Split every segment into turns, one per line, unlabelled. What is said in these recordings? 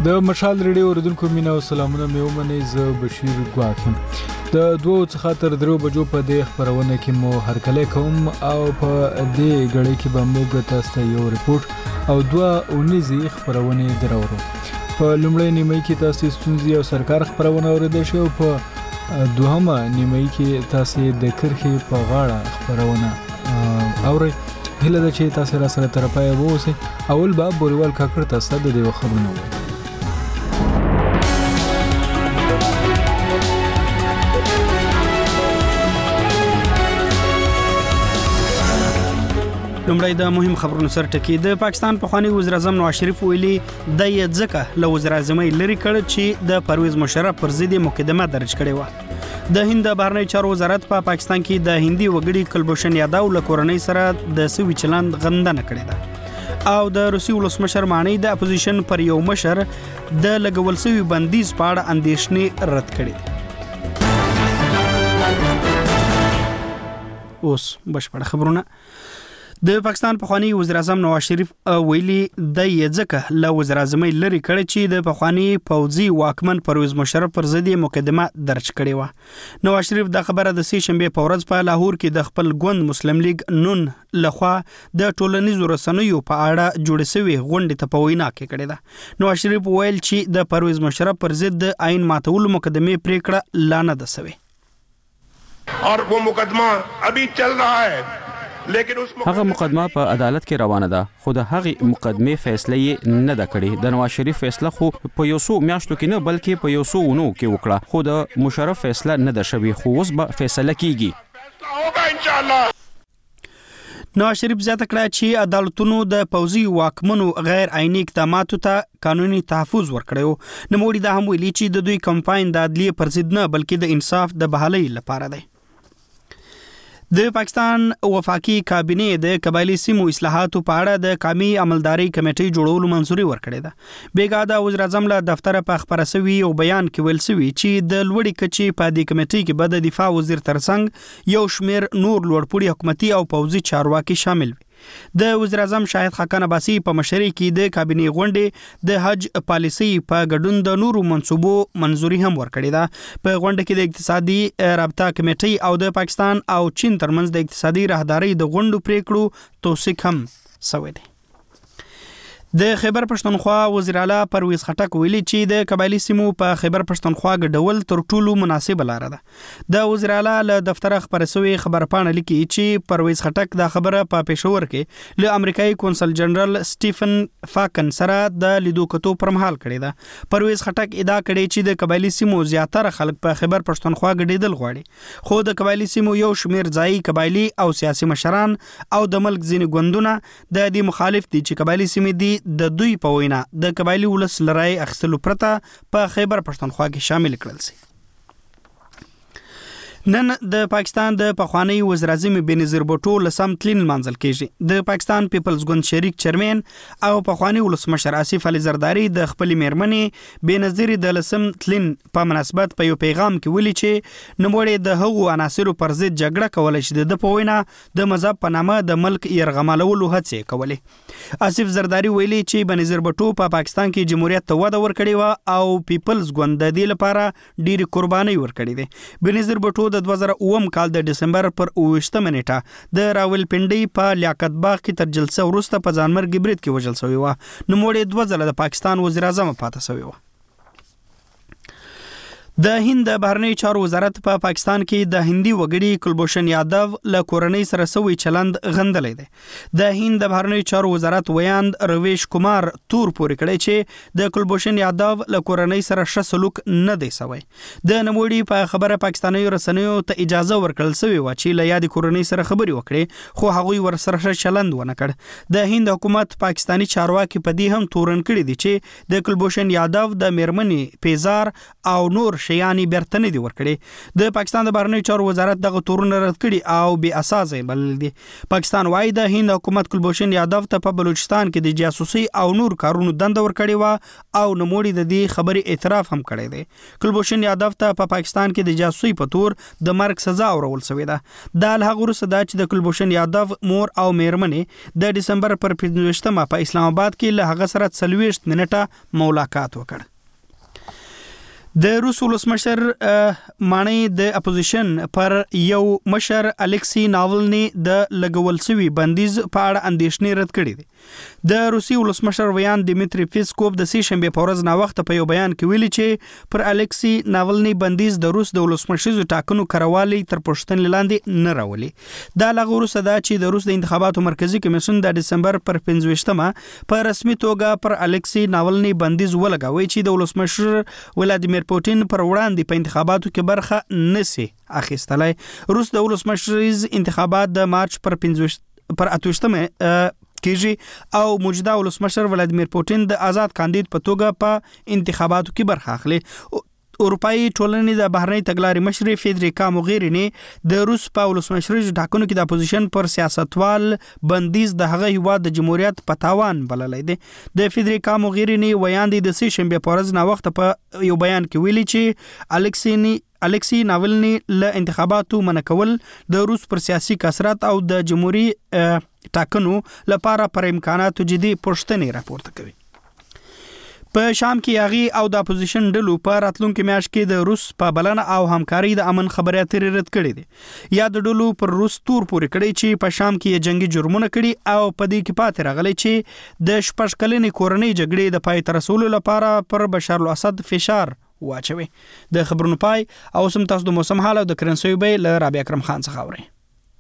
د مشال ریډیو اوریدونکو مینه او سلامونه مې ومنئ. زه بشیر ګواښ یم. د 2 څخه تر 3 بجو په دې خپرونه کې مو هرکلی کوم او په دې غړي کې به موږ تاسو ته یو ریپورت او 2 اونیزې خپرونې درورو. په لومړۍ نیمه کې تاسو ستونزې او سرکار خپرونه اوریدئ شو. په دوهمه نیمه کې تاسو د کرخې په غاړه خپرونه اورئ. هله ده چې تاسو را سره تر پایه واوسئ. اول به بوریوال کاکړ تاسو د دې خبرونه وایي.
لومړی د مهم خبرونو سر ټکی. د پاکستان پخوانی وزیر اعظم نواز شریف ویلي د ځکه له وزیر اعظمۍ لري کړ چې د پرویز مشرف پر ضد مقدمه درج کړې و. د هند بهرنی چارو وزارت په پاکستان کې د هندي وګړي کلبوشن یاداو له کورنۍ سره د سوي چلند غندنه کړې ده او د روسي ولسمشر مانی د اپوزیشن پر یو مشر د لګول سوي بندیز په اړه اندېښنې رد کړې. اوس بشپړ خبرونه. د پاکستان پخوانی وزیر اعظم نواز شریف ویلي د ځکه له وزیر اعظمۍ لري کړ چې د پخوانی پوځي واکمن پرویز مشرف پر ضد مقدمه درج کړې و. نواز شریف د خبره د سې شنبه په ورځ په لاهور کې د خپل ګوند مسلم لیگ نون لخوا د ټولنیزو رسنیو په اړه جوړ شوی غونډې ته په وینا کې کړې ده. نواز شریف ویل چې د پرویز مشرف پر ضد د آئین ماتولو مقدمه پریکړه لا نه ده شوې.
اور وہ مقدمہ ابھی چل رہا ہے.
هغه مقدمه په عدالت کې روانه ده خو د هغه مقدمه فیصله یې نه ده کړې. د نواز شریف فیصله خو په یو څو میاشتو کې نه بلکې په یو څو ونو کې وکړه خو د مشرف فیصله نه ده شوې خو اوس به فیصله کیږي.
نواز شریف زیاته کړه چې عدالتونو د پوځي واکمنو غیر آئینی اقداماتو ته قانوني تحفظ ورکړیو. نوموړي دا هم ویلي چې د دوی کمپاین د عدلیې پر ضد نه بلکې د انصاف د بحالۍ لپاره دی. د پاکستان وفاقي کابینې د قبایلی سیمو اصلاحاتو په اړه د قومي عملداري کمیټې جوړولو منځوري ورکړې ده. بیګا د وزیر اعظم له دفتر په خبره سوي او بیان کې ویل سوي چې د لوړی کچې په دې کمیټې کې به د دفاع وزیر ترڅنګ یو شمیر نور لوړپوړي حکومتي او پوځي چارواکي شامل وي. د وزیر اعظم شاهد خاقان عباسی په مشرۍ کې د کابینې غونډې د حج پالیسي په ګډون د نورو منصوبو منځوري هم ورکړې ده. په غونډه کې د اقتصادي رابطه کمیټې او د پاکستان او چین ترمنځ د اقتصادي راهدارۍ د غونډو پریکړو توثیق هم شوی دی. د خیبر پښتونخوا وزیر اعلی پرویز خټک ویلي چې د قبایلی سیمو په خیبر پښتونخوا ګډول تر ټولو مناسب لار ده. د وزیر اعلی له دفتر خبر سوي خبرپاڼه لیکي چې پرویز خټک د خبره په پېښور کې له امریکایي کونسل جنرال سټیفن فاکن سره د لیدو کتو پر مهال کړی ده. پرویز خټک ادعا کړې چې د قبایلی سیمو زیاتره خلک په خیبر پښتونخوا ګډېدل غواړي خو د قبایلی سیمو یو شمیر ځایي قبایلی او سیاسي مشران او د ملک ځینې ګوندونه د دې مخالف دي چې قبایلی سیمې دي د دوی په وینا د قبایلی ولس لرای اخیستلو پرته په خیبر پښتونخوا کې شامل کړل شي. نن د پاکستان د پخوانی وزیر اعظم بینظیر بوټو لسم تلین منځل کېږي. د پاکستان پیپلز ګوند شریک چیرمن او پخوانی ولسمشر آصف علي زرداری د خپل میرمنې بینظیر د لسم تلین په مناسبت په یو پیغام کې ویلي چې نوموړي د هغو عناصرو پر ضد جګړه کولای شي د په وینا د مذهب په نامه د ملک يرغمالولو هڅې کولې. آصف زرداری ویلي چې بینظیر بوټو په پاکستان کې جمهوریت ته وده ورکړې و او پیپلز ګوند د دې لپاره ډېری قرباني ورکړې ده. بینظیر بوټو د 2009 کال د ډسمبر پر 28 نیټه د راولپنډي په لیاقت باغ کې تر جلسه وروسته په ځانمرګي برید کې وژل شوی و. نوموړي 2 ځله د پاکستان وزیر اعظم پاتې شوی و. د هند بهرنی چارو وزارت په پاکستان کې د هندي وګړي کلبوشن یاداو له کورنۍ سره سوي چلند غندلې ده. د هند بهرنی چارو وزارت ویاند رویش کومار تور پورې کړی چې د کلبوشن یاداو له کورنۍ سره ښه سلوک نه دی شوی. د نوموړي په خبره پاکستاني رسنیو ته اجازه ورکړل شوې و چې له یادې کورنۍ سره خبرې وکړي خو هغوی ورسره ښه چلند ونه کړ. د هند حکومت پاکستاني چارواکي په دې هم تورن کړی دي چې د کلبوشن یاداو د میرمنې پیزار او نور شیان بیرته نه دي ورکړي د پاکستان د بهرنیو چارو وزارت دغه تورونه رد کړي او بې اساسه بلل دي پاکستان وايي د هند حکومت کلبوشن یادو ته په بلوچستان کې د جاسوسي او نور کارونو دنده ورکړي و او نوموړي د دې خبري اعتراف هم کړی دی کلبوشن یادو ته په پاکستان کې د جاسوسي په تور د مرګ سزا اورول شوې ده د هغه وروسته د کلبوشن یادو مور او میرمنې د دسمبر پر 15مه په اسلام آباد کې له هغه سره 40 منټه ملاقات وکړ د روس ولسمشر مانی د اپوزیشن پر یو مشر الکسی ناولنی د لګول شوی بندیز په اړه اندېښنې رد کړې دي د روسي ولسمشر ویان دیمیتری پیسکوف د سې شنبه په ورځ نا وخت په یو بیان کې ویلي چې پر الکسی ناولنی بندیز د روس د ولسمشریزو ټاکنو کړوالي تر پښتنې لاندې نه راولي دا لغه وروسته دا چې د روس د انتخاباتو مرکزی کمیسیون د دسمبر پر 15مه په رسمي توګه پر الکسی ناولنی بندیز ولګاوي چې د ولسمشر ولادیمیر پوتین پر وړاندې په انتخاباتو کې برخه نسی اخیستلای روس د ولسمشریز انتخابات د مارچ پر 28مه کېږي او موجوده ولسمشر ولادیمیر پوتین د آزاد کاندید په توګه په انتخاباتو کې برخه اخلي اروپאי ټولنې د بهرنی تګلارې مشر فیدریکا موغیرینی د روس په ولسمشریز ټاکنو کې د اپوزیشن پر سیاستوال بندیز د هغه هیواد د جمهوریت په تاوان بللی دی د فیدریکا موغیرینی ویاندې د سې شنبه په ورځ نا وخت په یو بیان کې ویلي چې الکسی ناولنی له انتخاباتو منع کول د روس پر سیاسي کثرت او د جمهوریت ټاکنو لپاره پر امکاناتو جدي پوښتنې راپورته کوي په شام کې یاغي او د اپوزیشن ډلو په راتلونکو میاشت کې د روس په بلنه او همکاري د امن خبري اترې رد کړې دي یا د ډلو پر روس تور پورې کړی چې په شام کې جنگي جرمونه کړي او په دې کې پاتې راغلي چې د شپږ کلنې کورنۍ جګړې د پای ته رسولو لپاره پر بشار الاسد فشار واچوي د خبرونو پای او سم تاسو د موسم حال او د کرنسي به ل رابع اکرم خان څخه اورئ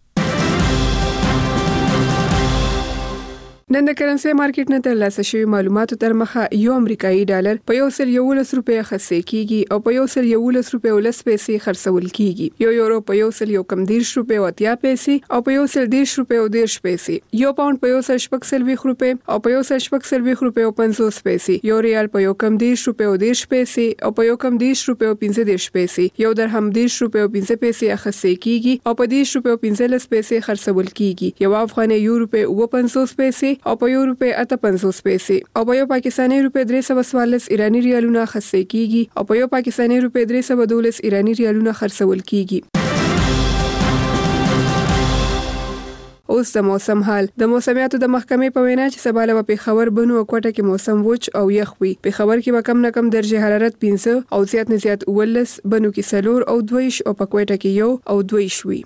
نن د کرنسي مارکیټ نه ترلاسه شوی معلوماتو تر مخه یو امریکایي ډالر په 111 روپیا خرڅ کیږي او په 111 روپیا ولس پیسې خرڅول کیږي یو یورو په 111 روپیا 80 پیسې او په 110 روپیا 10 پیسې یو پاوند په 140 روپیا او په 140 روپیا 50 پیسې یو ریال په 110 روپیا 10 پیسې او په 110 روپیا 15 پیسې یو درهم 10 روپیا 15 پیسې خرڅ کیږي او په 10 روپیا 15 پیسې خرڅول کیږي یو افغاني یو روپیا 50 پیسې او په یو روپیا 58 پیسې او په یو پاکستاني روپیا 314 ایرانی ریالونه خرڅ کیږي او په یو پاکستاني روپیا 312 ایرانی ریالونه خرڅول کیږي اوس د موسم حال د موسمیاتو د محکمې په وینا چې سبا له پیښور بنو او کوټه کې موسم وچ او یخ وي پیښور کې به کم نه کم درجه حرارت 15 او زیات نه زیات 19 بنو کې 4 او 2 او په کوټه کې 1 او 2 وي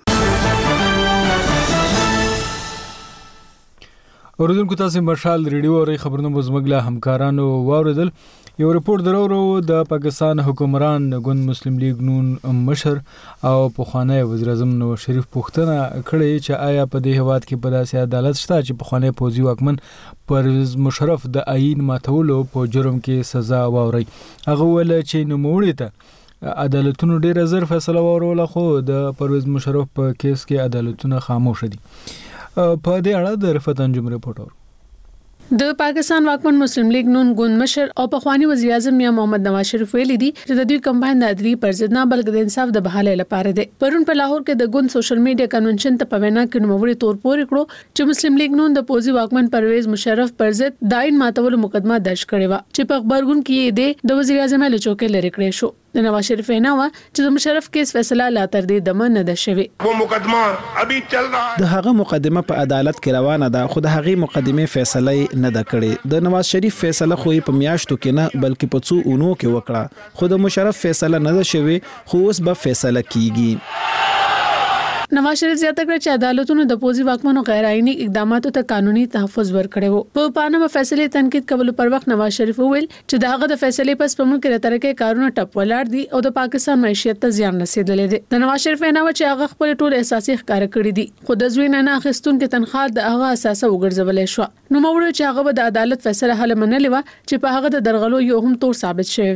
اوریدونکو تاسو مشال ریډیو او خبرونه مزمګله همکارانو واوریدل یو رپورت درورو د پاکستان حکومران ګوند مسلم لیگ نون مشر او پخوانی وزیر اعظم نواز شریف پوښتنه کړې چې آیا په دې هواد کې په داسې عدالت شته چې پخوانی پوځي واکمن پرویز مشرف د آئین ماتولو په جرم کې سزا واوري هغه ول چې نوموړي ته عدالتونو ډېر زر فیصله وروله خو د پرویز مشرف په کیس کې عدالتونه خاموش دي په دې اړه د رفت انجم رپورټر
د پاکستان واکمن مسلم لیگ نون ګوند مشر او پخوانی وزیر اعظم میا محمد نواز شریف ویلي دي چې د دوی کمپاین د عدالت پر ضد نه بلکې د انصاف د بحالۍ لپاره دی پرون په لاهور کې د ګوند سوشل میډیا کنونشن ته په وینا کې نوموړي تور پورې کړو چې مسلم لیگ نون د پوزي واکمن پرویز مشرف پر ضد د آئین ماتولو مقدمه درج کړې و چې په خبرګون کې د وزیر اعظم له چوکۍ لري کړې شو د نواز شریف نه و چې د مشرف کیس فیصله لا تر دې دمه نه ده شوی
वो मुकदमा अभी चल रहा है
د هغه مقدمه په عدالت کې روانه ده خو د هغه مقدمه فیصله نه ده کړې د نواز شریف فیصله خو په میاشتو کې نه بلکې په څو اونو کې وکړه خو د مشرف فیصله نه ده شوی خو اوس به فیصله کیږي
نواز شریف زیاته کړ چې عدالتونو د پوزي واکمنو غیر آئینی اقداماتو ته قانوني تحفظ ورکړي وو په پانامه فیصله تنقید کول پر وخت نواز شریف وویل چې داغه د فیصلې پس په ملک کې ترکه کارونه ټپ ولاړ دي او د پاکستان معیشت ته زیان رسیدلې ده د نواز شریف نه و چې هغه خپل ټول احساسي ښکار کړی دي خو د زوی نه اخیستون کې تنخواه د هغه اساسه وګرځولې شو نو موږ چې هغه د عدالت فیصله حل منلې و چې په هغه د درغلو یو هم تور ثابت شوی و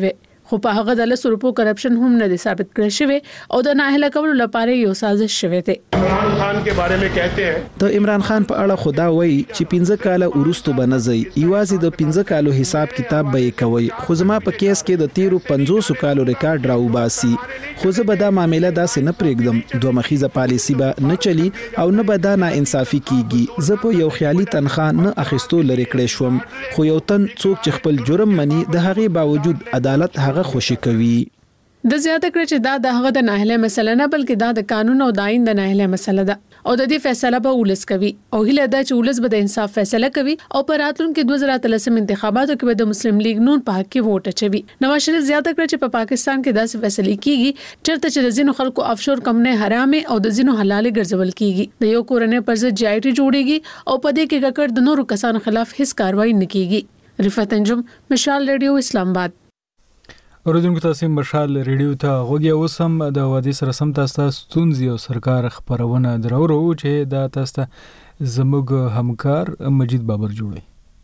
خو په هغه د 100 روپو کرپشن هم نه ثابت کړی شوی او د ناهله کولو لپاره یو سازش شوی دی.
عمران خان के बारे में कहते हैं
د عمران خان په اړه خدا وایي چې 15 کاله ورستو بنځي ایوازي د 15 کالو حساب کتاب به کوي خو زما په کیس کې د 1350 کالو ریکارډ راوباسي خو زه به دا معاملې داسې نه پرېږدم دوه مخیزه پالیسی به نه چلی او نه به دا ناانصافي کیږي زه په یو خیالي تنخواه نه اخیستو لري کړې شوم خو یو تن څوک چې خپل جرم مني د هغې باوجود عدالت هغه خوشي کوي.
د زیاته کړ چې دا د هغه د ناهله مسله نه بلکې دا د قانون او د آئین د ناهله مسله ده او د دې فیصله به ولس کوي او هله دا چې ولس به د انصاف فیصله کوي او په راتلونکو 2013 انتخاباتو کې به د مسلم لیگ نون په حق کې ووټ اچوي. نواز شریف زیاته کړ چې په پاکستان کې داسې فیصله کیږي چرته چې د ځینو خلکو افشور کمپنۍ حرامه او د ځینو حلال ګرځول کیږي د یو کورنۍ پر ضد جی آی ټی جوړیږي او په دې کې ککړ د نورو کسانو خلاف هیڅ کاروایی نه کیږي. رفعت انجم، مشال ریډیو، اسلام آباد.
اوریدونکو تاسو مشال ریډیو ته غوږی اوسم د وادي سره سم تاسو ستونزې او سرکار خبرونه درورو چې دا تاسو زموږ همکار مجید بابر جوړي.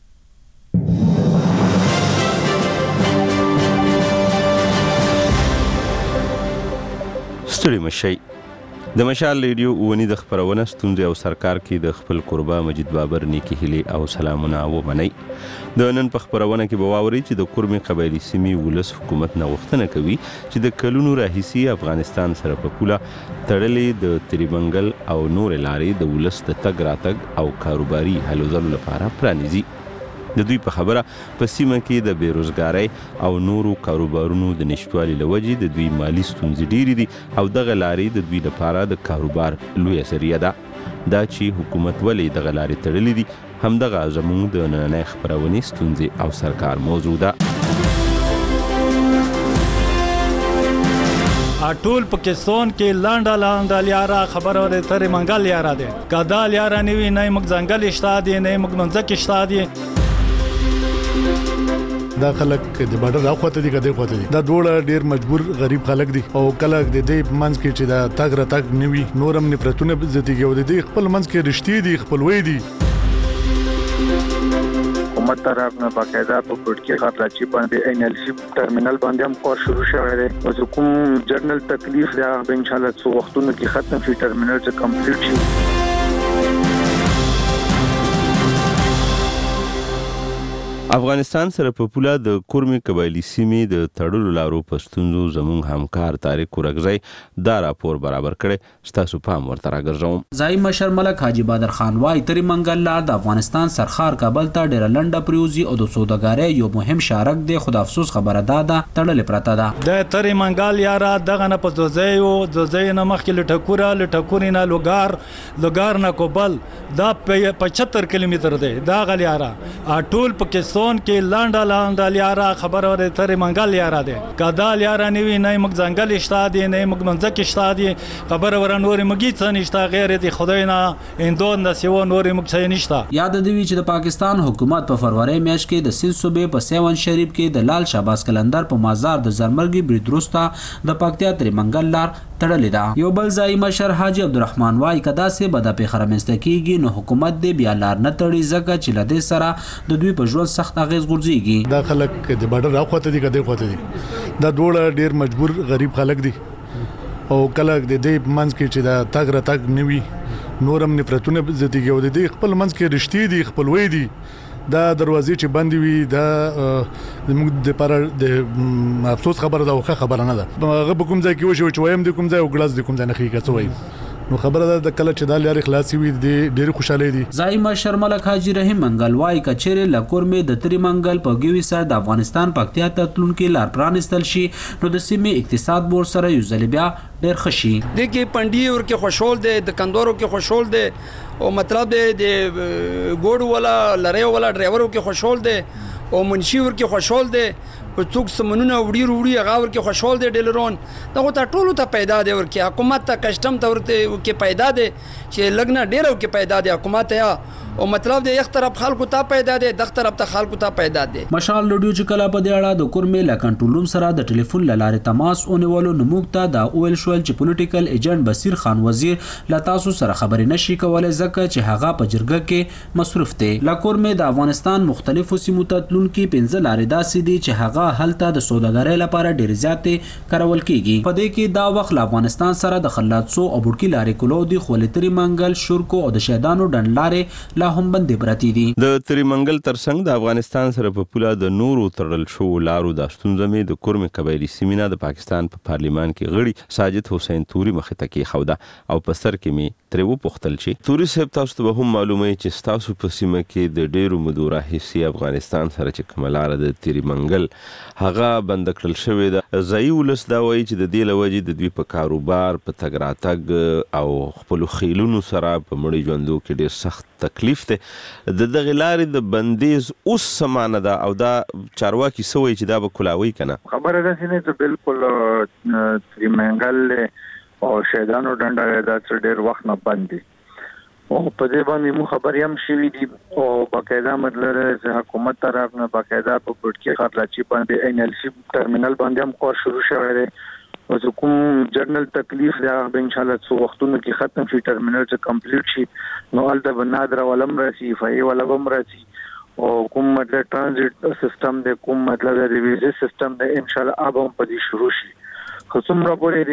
ستړي مشي د مشال ریډیو ونی د خبرونه ستونزې او سرکار کې د خپل قربا مجید بابر نیکی هلي او سلامونه ومني. د نن په خبرونه کې بواوري چې د کورمي قبایلی سیمې ولس حکومت نه غوښتنه کوي چې د کلونو راهیسي افغانستان سره په پوله تړلې د تریمنګل او نور لارې د ولس د تګ راتګ او کاروباري هلو ځلو لپاره پرانیزي. د دوی په خبره په سیمه کې د بیروزګارۍ او نورو کاروبارونو د نشټوالي لوجې د دوی مالی ستونزې ډېرې دي او دغه لارې د دوی لپاره د کاروبار لویه ذریعه ده. دا چې حکومت ولې دغه لارې تړلې دي همدغه زموږ د نننۍ خپرونې ستونزې او سرکار موضوع ده.
ټول پاکستان کې لانډا لیارا خبر اوره تر منګل لیارا ده کدا لیارا نیوی نه مګ ځنګل شتا دي نه مګ منځک شتا دي.
دا خلک د بارډر اخواته دي کده اخواته دي دا ډوړه ډیر مجبور غریب خلک دي او کله د دې منځ کې چې دا تاګ را تاګ نیوي نورم نفرتونه زتیږي او د دې خپل منځ کې رښتې دي خپلوي دي.
حکومت طرف نه باقاعده په پټ کې خاطرچی باندې انالسی ټرمینل باندې هم کار شروع شوی دی او کوم جرنل تکلیف دا ان شاء الله څو وختونو کې ختم شي ټرمینل چې کمپلیټ شي.
افغانستان سره په پوله د کورمي قبایلی سیمې د تړلو لارو په ستونزو زموږ همکار طارق کورکزی دا راپور برابر کړی ستاسو پام ورته راګرځوم.
ځای مشر ملک حاجی بادر خان وای تری منګل لار د افغانستان سرخار کابل ته ډېر لنډه پریوزي او د سوداګرۍ یو مهم شارک دی خو د افسوس خبره ده تړلې پراته ده.
د تری منګل یارا دغه نه په زوزي نه مخکې لټکوري نه لوګار نه کوبل دا 75 کیلومتر دی دا غل یارا ټول پاکستان کې لانډا لیارا خبر اوره تر منګل یارا ده کدا لیارا نیوی نه مګ ځنګل شتا دي نه مګ منځک شتا دي خبر ور نور مګی څه نشتا غیر دي خدای نه اندون د سیو نور مګ څه نشتا.
یاد دی چې د پاکستان حکومت په فروری میاشت کې د سند صوبې په سیون شریف کې د لال شهباز کلندر په مزار د زرمرګي بریدروستا د پکتیا تر منګل لار تړلې ده. یو بل ځای مشر حاجی عبدالرحمن وای کدا سه بد په خرمسته کیږي نو حکومت دې بیا لار نه تړي ځکه چې لدې سره د دوی په ژوند سخت اغیز غورځيږي.
دا خلک د بارډر اخواته دي کده اخواته دي دا ډوړه ډیر مجبور غریب خلک دي او کله د دې منځ کې چې دا تاګ را تاګ نیوي نورم نفرتونه زتیږي او د دې خپل منځ کې رښتې دي خپلوي دي. دا دروازې چې بندي وي دا موږ د پر د افسوس خبره ده او خبره نه ده هغه په کوم ځای کې وشو چې وایم د کوم ځای او ګلاس د کوم ځای نه خېږي څه وایي نو خبره ده د کله چې دا لارې خلاصي وي د ډېر خوشاله دي.
ځای مشر ملک حاجی رحیم منګل وای کچېره لکور می د تری منګل په ګوي سره د افغانستان پکتیا ته تلونکي لار پرانستل شي نو د سیمې اقتصاد بور سره یو ځل بیا ډېر خشي.
دغه پندي ور کې خوشحال دي د کندورو کې خوشحال دي او مطلب د ګوډ ولا لری ولا ډرایورو کې خوشحال دي او منشي ور کې خوشحال دي او څوک سمنونه وړي هغه ور کې خوشحال دي ډیلرون دغه ته ټولو ته پیدا دي ور کې حکومت ته کسٹم ته ورته کې پیدا دي چې لګنه ډیرو کې پیدا دي حکومت یا او مطلب د یو طرف خلکو ته پیدا دي د طرف ته خلکو ته پیدا دي.
مشال لډیو چې کله په دې اړه د کورمې له کنټرول روم سره د ټلیفون لارې تماس اونولو نموږ ته دا اویل شول چې پولیټیکل ایجنټ بصیر خان وزیر لا تاسو سره خبرې نشي کولای ځکه چې هغه په جرګه کې مصروف دی. لا کورمې د افغانستان مختلفو سیمو ته تلونکي 15 لارې داسې دي چې هغه هلته د سوداګرۍ لپاره ډېر زیاتې کارول کیږي. په دې کې دا وخت له افغانستان سره د خلاتسو او بوډکی لارې کولو دي خو لتري منګل شورکو او د شهدانو ډنډ لارې لا هم بندې پراتی دي.
د تری منګل ترڅنګ د افغانستان سره په پوله د نورو تړل شو لارو د ستونزمې د کورمې قبایلی سیمینه د پاکستان په پارلیمان کې غړي ساجد حسین توري مخې ته کې خوده او په سر کې می تر و پختل شي. توري صاحب تاسو ته هم معلومه چې تاسو په سیمه کې د ډیرو مدوره حصي افغانستان سره چې کوملار د تری منګل هغه بند کړل شوی د ځای ولس دا وایي چې د دې لوجې د دوی په کاروبار په تګ راتګ او خپل خیلونو سره په مړي ژوندو کې ډیر سخت تکلیف ته د دغه لارې د بندیز اوس سمانه ده او دا چارواکي سوي چې دا به کلاوي کنه.
خبره ده چې بالکل تری منګل او شهدانو ډنډه دا څه ډیر وخت نه باندې او په دې باندې مو خبرې هم شوې دي او باقاعده مطلب چې حکومت طرف نه باقاعده په پټکی خرلاچی باندې NLC ټرمینل باندې هم کار شروع شوی دی او کوم جرنل تکلیف دا ان شاء الله څو وختونو کې ختم شي ټرمینل چې کمپلیټ شي نو الته بنادر ولم راسي فای ولا بم راسي او کوم مطلب ترانزیت سیستم د کوم مطلب د ویزا سیستم د ان شاء الله ابم په دې شروع شي. خصوصا پورې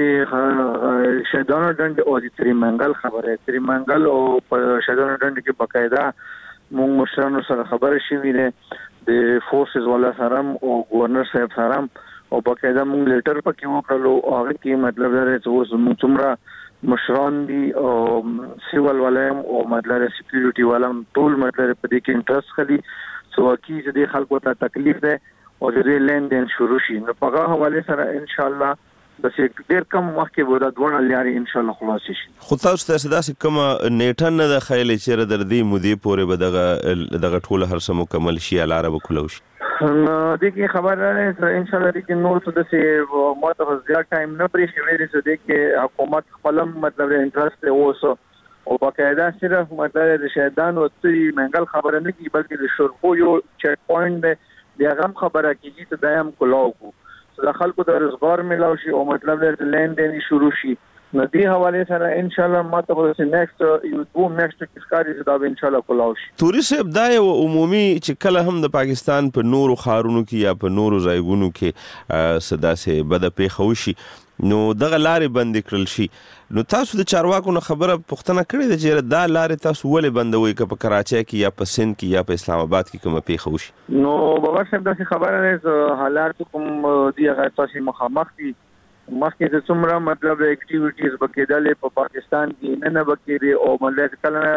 د شهدانو ډنډ او د تری منګل خبره تری منګل او په شهدانو ډنډ کې باقاعده موږ مشرانو سره خبره شوې ده د فورسز ولا سره او گورنر صاحب سره او باقاعده موږ لیټر پکې وکړلو او هغه کې مطلب دا چې اوس موږ څومره مشران دي او سیول ولهم او مطلب سکیورټي ولهم ټول مطلب په دې کې انټرست خلی سو کی چې د خلکو ته تکلیف ده او د لین دین شروع شي نو په هغه حواله سره ان شاء الله بس ډیر کم وخت کې به دا دوه لاري ان شاء الله خلاص شي.
خو تاسو ته داسې کوم نیټه نه د خیال چې در دې مودې پورې به دغه ټول هر څه مکمل شي لاره به کولو شي.
نو د کې خبره ده ان شاء الله د نور څه د ماته زیات ټایم نه پرې شوی دی چې د کې حکومت خپل مطلب انټرست اوسه او باقاعده صرف مطلب د شهدان او تری منګل خبره نه کی بلکې د شورپو یو چیک پوینټ دی هغه خبره کیږي ته دایم کولاو کو د خلکو د روزګار ملاو شي او مطلب د لین دین شروع شي نو دې حواله سره ان شاء الله ماته به نیکسټ یو دوه نیکسټ کسکاري دا ان شاء الله کولاو شي.
توري صاحب دا یو عمومي چې کله هم د پاکستان په نورو خارونو کې یا په نورو ځایونو کې سداسه بد پیښو شي نو دغه لارې بند کړل شي نو تاسو د چارواکو نه خبره پوښتنه کړې ده چې دا لارې تاسو ولې بندوي که په کراچۍ کې یا په سند کې یا په اسلام آباد کې کومه پیښه وشي.
نو بابا صاحب دا خبره ده حالات کوم دی هغه تاسو مخامخ دي مخکې د څومره مطلب اکټیویټیز بکیدلې په پاکستان کې نه بکیږي او ملت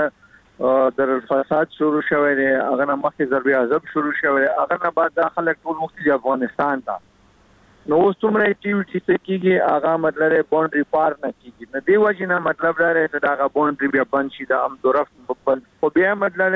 کله در فساد شروع شوی دی هغه نه مخکې ضرب عذاب شروع شوی هغه نه بعد خلک ټول مخکې د افغانستان ته نو اوس څومره اکټیویټیز کېږي هغه مطلب باونډري پار نه کېږي نو دی وجه نه مطلب دا چې دا باونډري بیا بند شي دا هم درف خو بیا مطلب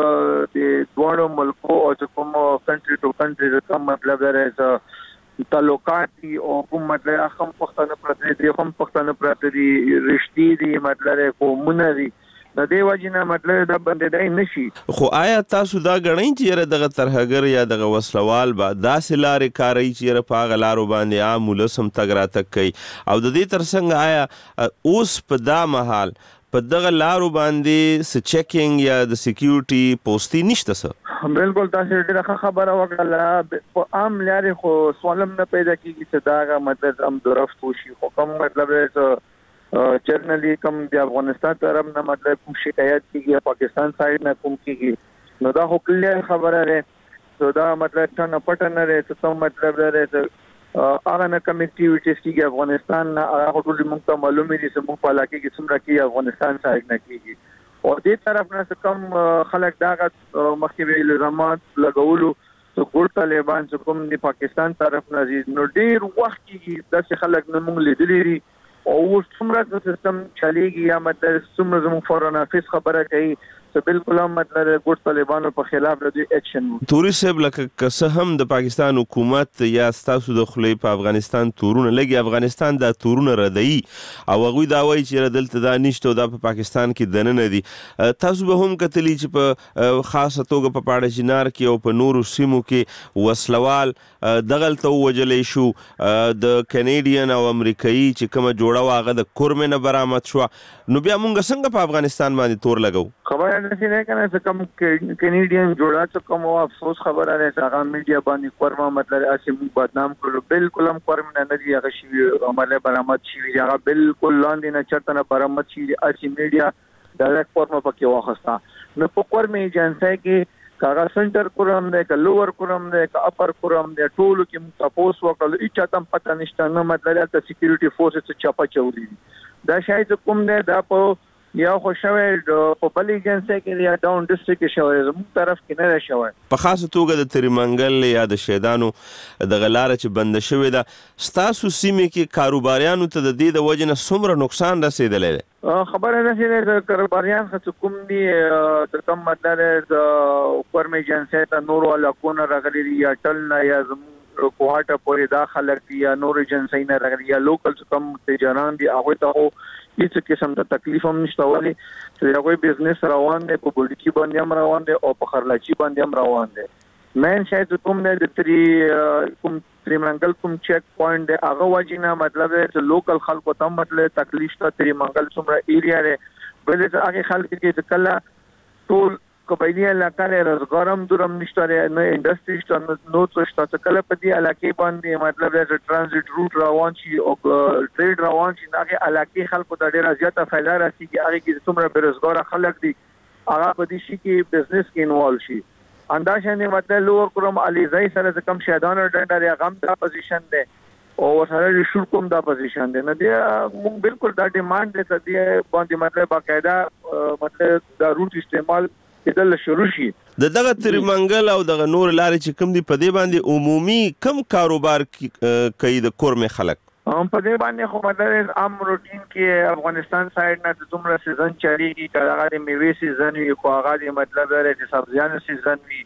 د دوه ملکو او کوم کنټری ټو کنټری کوم مطلب دا تعلقات دي او کوم مطلب هم پښتنه پرته دي هم پښتنه پرته دي رښتې دي مطلب کومونه دي د دې وجنه مطلب دا باندې نشي.
خو آیا تاسو دا غړئ چې دغه ترهګر یا دغه وسلوال با داسې لارې کاری چې په هغه لارو باندې عام ولسم تګ راتګ کوي او د دې ترڅنګ آیا اوس په دا مهال په دغه لارو باندې س چیکینګ یا د سکیورټي پوسټي نشته څه؟
بالکل تاسو ډیره خبره وکړه په عام لارې خو سوالم نه پیدا کیږي چې دا مطلب هم درفت وشي خو کوم مطلب جرنلی کم د افغانستان طرف نه مطلب کوم شکایت کیږي پاکستان سایډ نه کوم کیږي نو دا خو کلیر خبره ده سو دا مطلب څنګه پټ نه لري څه مطلب لري هغه نه کوم اکټیویټیز کیږي افغانستان نه هغه ټول موږ ته معلومه دي چې موږ په علاقه کې څومره کې افغانستان سایډ نه کیږي او دې طرف نه کوم خلک دا مخکې الزامات لګولو څو ګور طالبان چې کوم د پاکستان طرف نه نو ډیر وخت کې داسې خلک نه موږ لیدلې او څومره سیستم چلیږي یا مطلب څومره زموږ فورن افیس خبره کوي ته بالکل هم مطلب ګوټ طالبانو په خلاف د اکشن
توري صاحب لکه کسه هم د پاکستان حکومت یا تاسو د خلې په افغانستان تورونه لګي افغانستان دا تورونه ردی او هغه دا وایي چې دلته دا نشته دا په پاکستان کې دننه دي تاسو به هم کتلی چې په خاصه توګه په پاړه جنار کې او په نورو سیمو کې وسلوال دغلته وجلې شو د کینیډین او امریکایي چې کومه جوړه واغه د کورمه نه برآمد شو نو بیا مونږ څنګه په افغانستان باندې تور لګو
خبره نشي نه کنه چې کوم کینیډین جوړه چې کوم افسوس خبره ده چې هغه میډیا باندې کورمه مطلب اسیم بدنام کړو بالکل هم کورمه نه دی هغه شی عمله برآمد شي هغه بالکل لاندې نه چرته نه برآمد شي اسیم میډیا ډایرکټ کورمه پکې واخستا نو په کورمه ایجنسی کې کاغه سنټر کورم دی ک لوور کورم دی ک اپر کورم دی ټول کې تاسو وکړل اچا تم پته نشته نو مطلب ته سکیورټي فورسز چاپا چولی دا شاید کوم دی دا په یا خوشاوي په بل ایجنسی کې یا ډاون ډیسټریکټ شوی زموږ طرف کې نه شوی
په خاصه توګه د تریمنګل یا د شیدانو د غلاره چې بند شوی دا ستاسو سیمه کې کاروباریانو ته د دې د وجنه څومره نقصان رسیدلی
خبره نشي د کاروباریان څخه کوم دي د کوم مطلب د کورم ایجنسی ته نور علاقونه راغلي یا ټل نه یا زموږ کوهاټه پورې داخله کی یا نور ایجنسی نه راغلي یا لوکل کم تجاران دي هغه ته هیڅ قسم د تکلیف هم نشته ولې چې هغه بزنس روان دی په بولکی باندې هم روان دی او په خرلاچی باندې هم روان دی مین شاید کوم نه د تریمنګل کوم چیک پوینټ دی هغه وجینا مطلب چې لوکل خلکو ته مطلب تکلیف ته تریمنګل څومره ایریا دی بل چې هغه خلک کې کله ټول قبایلی علاقه لري روزګارم درم نشته نه انډستری شته نو څه کله په دې علاقې باندې مطلب د ترانزیت روټ روان شي او ټریډ روان شي هغه علاقې خلکو ته ډیره زیاته فایده راسي چې هغه کې څومره بیروزګار خلک دي هغه په دې شي کې بزنس کې انوالو شي انداشنه مطلب لوور کورم علیزای سره کم شهدان ډنډر یا غم دا پوزیشن ده او سره ریشور کوم دا پوزیشن ده نه دی موږ بالکل دا ډیماند ده چې باندې مطلب باقاعده مطلب دا روټ استعمال کېدل شروع شي
د دغه تریمنګل او دغه نور لارې چې کوم دی په دې باندې عمومي کم کاروبار کوي د کورمه خلک
په دې باندې خو مطلب عام روټین کې افغانستان سایډ نه د دومره سیزن چلیږي کله د میوې سیزن وي خو هغه د مطلب د سبزیانو سیزن وي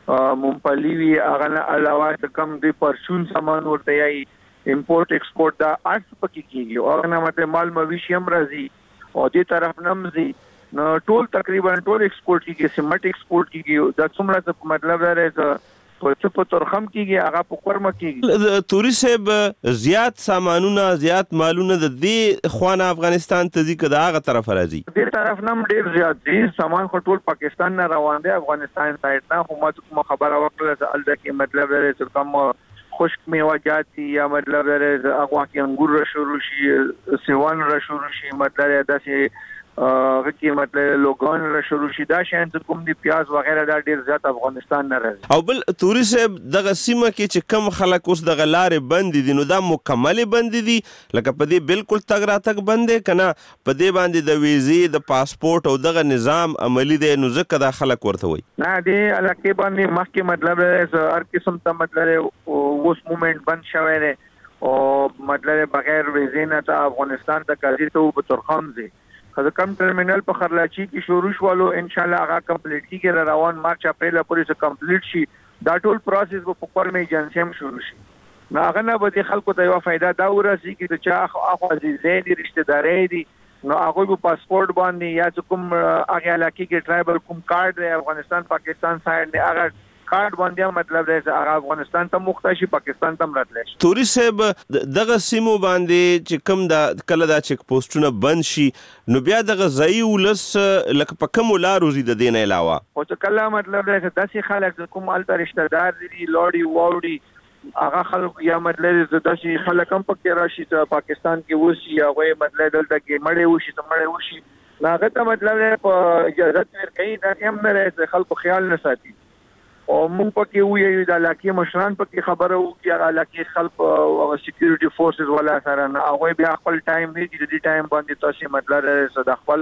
مونږپلی وي هغه نه علاوه کم د پرچون سامان ورته یي امپورټ ایکسپورټ دا ارڅ پکې کیږي او نه مطلب مال مویشي هم راځي او دې طرف نمځي نو ټول تقریبا ټول ایکسپورټ کیږي سیمټ ایکسپورټ کیږي دا څومره مطلب راځي په ترخم کیږي هغه په کورمه کیږي
توري صاحب زیات سامانونه زیات مالونه د دې خوانه افغانستان ته ځي کدا هغه طرف راځي
دې طرف نم ډیر زیات دي سامان ټول پاکستان نه روان دي افغانستان سایډ نه کومه خبره وکړه چې الته کې مطلب راځي کوم خشک میوه دي یا مطلب راځي هغه کې انګور را شروع شي سیوان را شروع شي مطلب داسې هغه کې مطلب لوګان را شروع شي دا شین کوم دي پیاز وغیرہ دا ډیر زیات افغانستان نه راځي
او بل توري صاحب دغه سیمه کې چې کم خلک اوس دغه لارې بند دي نو دا مکمل بند دي لکه په دې بالکل تګ را تک بند کنه په دې باندې د ویزې د پاسپورت او دغه نظام عملی دی نو ځکه دا خلک ورته وي
نه دی علاقې باندې مخکې مطلب هر قسم ته مطلب اوس موومېنټ بند شوی دی او مطلب بغیر ویزې نه ته افغانستان ته قاضي ته په ترخم ځي خزه کم ټرمینل په خرلاچی کې شروع شوالو ان شاء الله هغه کمپلیټ کیږي روان مارچ اپریل پورې څه کمپلیټ شي دا ټول پروسس په کورمه ایجنسی هم شروع شي نو هغه نه به خلکو ته یو فائدہ دا ورسي چې چا اخو عزیزې دي رشتہ داري دي نو هغه په پاسپورت باندې یا کوم هغه علاقې کې ټرایبل کوم کارت دی افغانستان پاکستان سایډ دی هغه کارت باندې مطلب دی هغه افغانستان ته مختشي پاکستان ته راتلی
توري صاحب دغه سیمو باندې چې کوم د کله دا چیک پوسټونه بند شي نو بیا دغه ځای ولس لکه په کوم لارو زی د دین علاوه
او چې کله مطلب دی داسې خلک کوم الته رشتہ دار دي لوړی ووري هغه خلک یا مطلب داسې خلک هم پکې راشي ته پاکستان کې وسی هغه مطلب دلته کې مړې وشي هغه ته مطلب په اجازه ورکړي دا هم نه راځي خلکو خیال نه ساتي او موږ پکې وایو د علاقې مشران پکې خبره وو چې هغه علاقې خلک او سکیورټي فورسز ولا سره نه هغه بیا خپل ټایم دی چې د ټایم باندې تاسو مطلب د خپل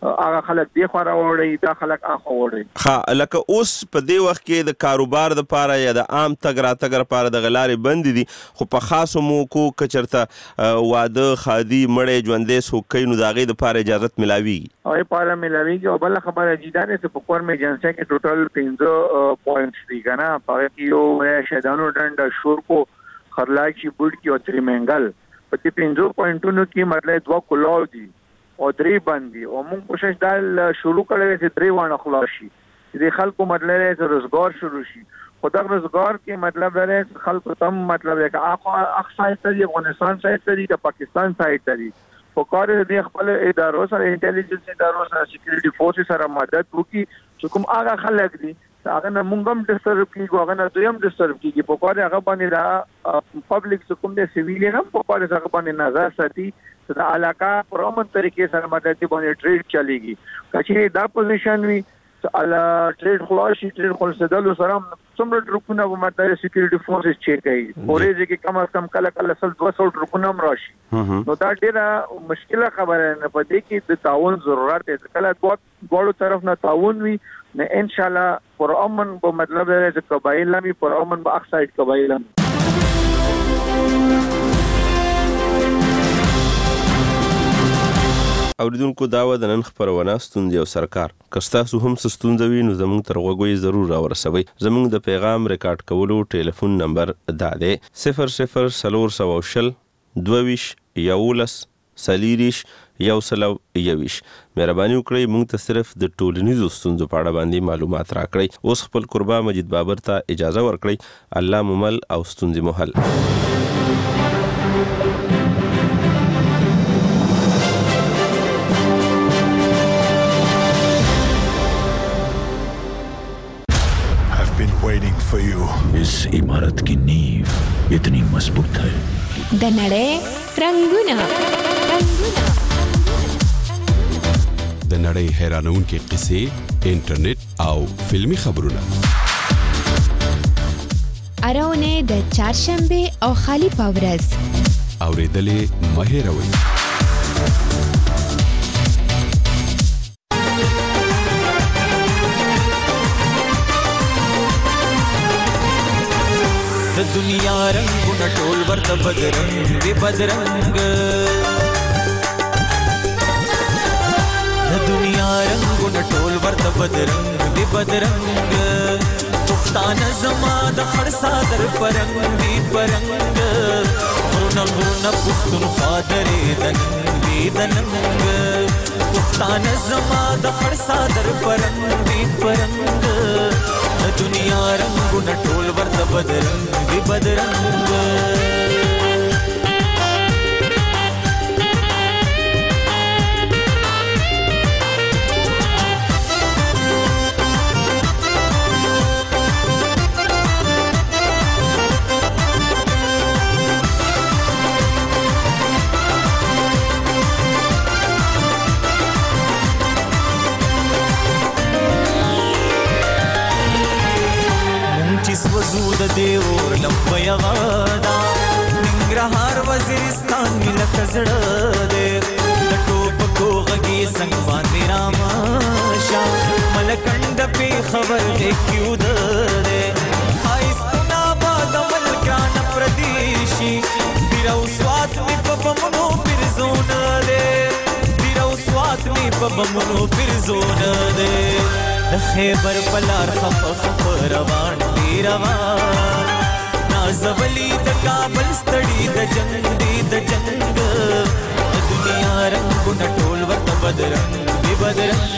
هغه خلک دی خو راوړي دا خلک اخو وړي
ها لکه اوس په دې وخت کې د کاروبار د پاره یا د عام تګ راتګ لپاره د غلارې بند دي خو په خاصو موکو کچرته واده خادي مړې ژوندې سوکې نو داغه د پاره اجازه ملاوي
او یې پاره ملاوي او بل خبره جیدانه چې په کور مې جنسه کې ټوټل 15 پوینټس دي کنه په کې یو شیدانو ډنډ شور کو خرلاچی بوډ کې او تریمنګل په دې 15 پوینټونو کې مطلب 2 کلاو دي او 3 باندې او موږ کوشش دا شروع کړو چې 3 وانه خلاص شي د خلکو مطلب چې روزګار شروع شي خو دا روزګار کې مطلب لري خلکو تم مطلب چې اقصای ته افغانستان سایت ته د پاکستان سایت ته په کار د خپل ادارو سره انټيليجنس ادارو سره سکیورټي فورسز سره مدد وکړي چې کوم هغه خلک دي هغه نه مونږ هم ډسټرب کیږو هغه نه دوی هم ډسټرب کیږي په کار هغه باندې دا پبلک کوم د سیویل هم په کار هغه باندې نظر ساتي چې د علاقه پر امن طریقې سره مدد باندې ټریډ چلیږي کچې دا پوزیشن وی على ټریډ خلاصي ټریډ خلاصېدل سره څومره ټرکونه په ماده سکیورټي فورسز چیک کوي اورېږي کې کم از کم کله 200 ټرکونه هم راشي نو دا ډیره مشکله خبره نه پدې کې د تعاون ضرورت دی کله دوه طرف نه تعاون وي نه ان شاء الله پر امن په مطلب دی چې قبایل لمي پر امن په اکساید قبایل
اوریدونکو داوا د نن خبرونه ستوندې او سرکار کستاسو هم ستوندوي نو زموږ تر غوږی ضرور راورسوي زموږ د پیغام ریکارډ کولو ټلیفون نمبر دا دی 00 22 11 سلیریش یو سلو یویش مهرباني وکړئ موږ ته صرف د ټولنیزو ستونزو په اړه باندې معلومات راکړئ اوس خپل قربا مجید بابر ته اجازه ورکړئ الله ممل او ستونزې محل
for you. इस इमारत की नींव इतनी मजबूत है
د نړۍ رنگونه
د نړۍ حیرانونکې قصې انټرنیټ او فلمی خبرونه
اراونه د چهارشنبه او خالی پاورز
اوریدلې مهیروي
د دنیا رنگونه ټول ورته بدرنګ دی بدرنګ د دنیا رنگونه ټول ورته بدرنګ دی بدرنګ پښتانه زما د خړ صادر پرنګ دی پرنګ ورونه پښتون خادرې دنګ دی دنګ پښتانه زما د خړ صادر پرنګ دی پرنګ د دنیا رنگونه ټول ورته بدرنګ دی بدرنګ وزود دیور لمبی غادا ننگرهار وزیرستان ملک زړه دے لټو پکو غږی څنګه باندې راماشا ملکند په خبر دې کیو ده خایستنا باد ملکان پردیشی بیرو سوات می په بمونو پرزون دے بیرو سوات می په بمونو پرزون دے د خیبر پلار خف روان دی روان نازولی د کابل ستړي د جنگ دی د جنگ د دنیا رنگونه ټول ورته بدرنګ دی بدرنګ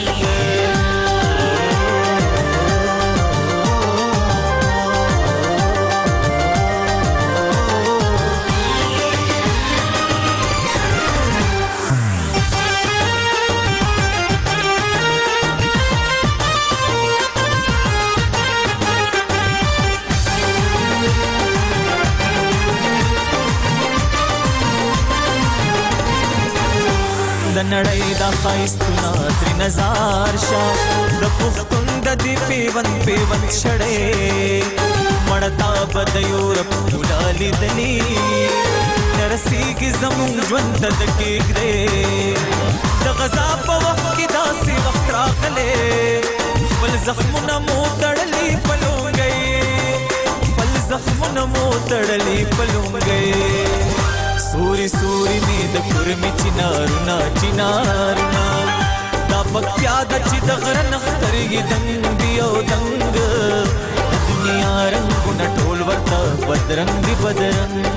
د نړۍ دا خایستونه تر نظر شه د پښتون د دې پیوند شړې مړتا بد یورپ ټولالي دلی نرسيږي زمون ژوند د کېږدې د د غزا په وخت کې داسې وخت راغلی خپل زخمونه مو تړلي په لونګۍ خپل زخمونه مو تړلي په لونګۍ سوري سوري مې د کورمې چنارونه چنارونه دا پکتیا د چې د غره نخترګي دنګ دی او دنګ دنیا رنگونه ټول ورته بدرنګ دی بدرنګ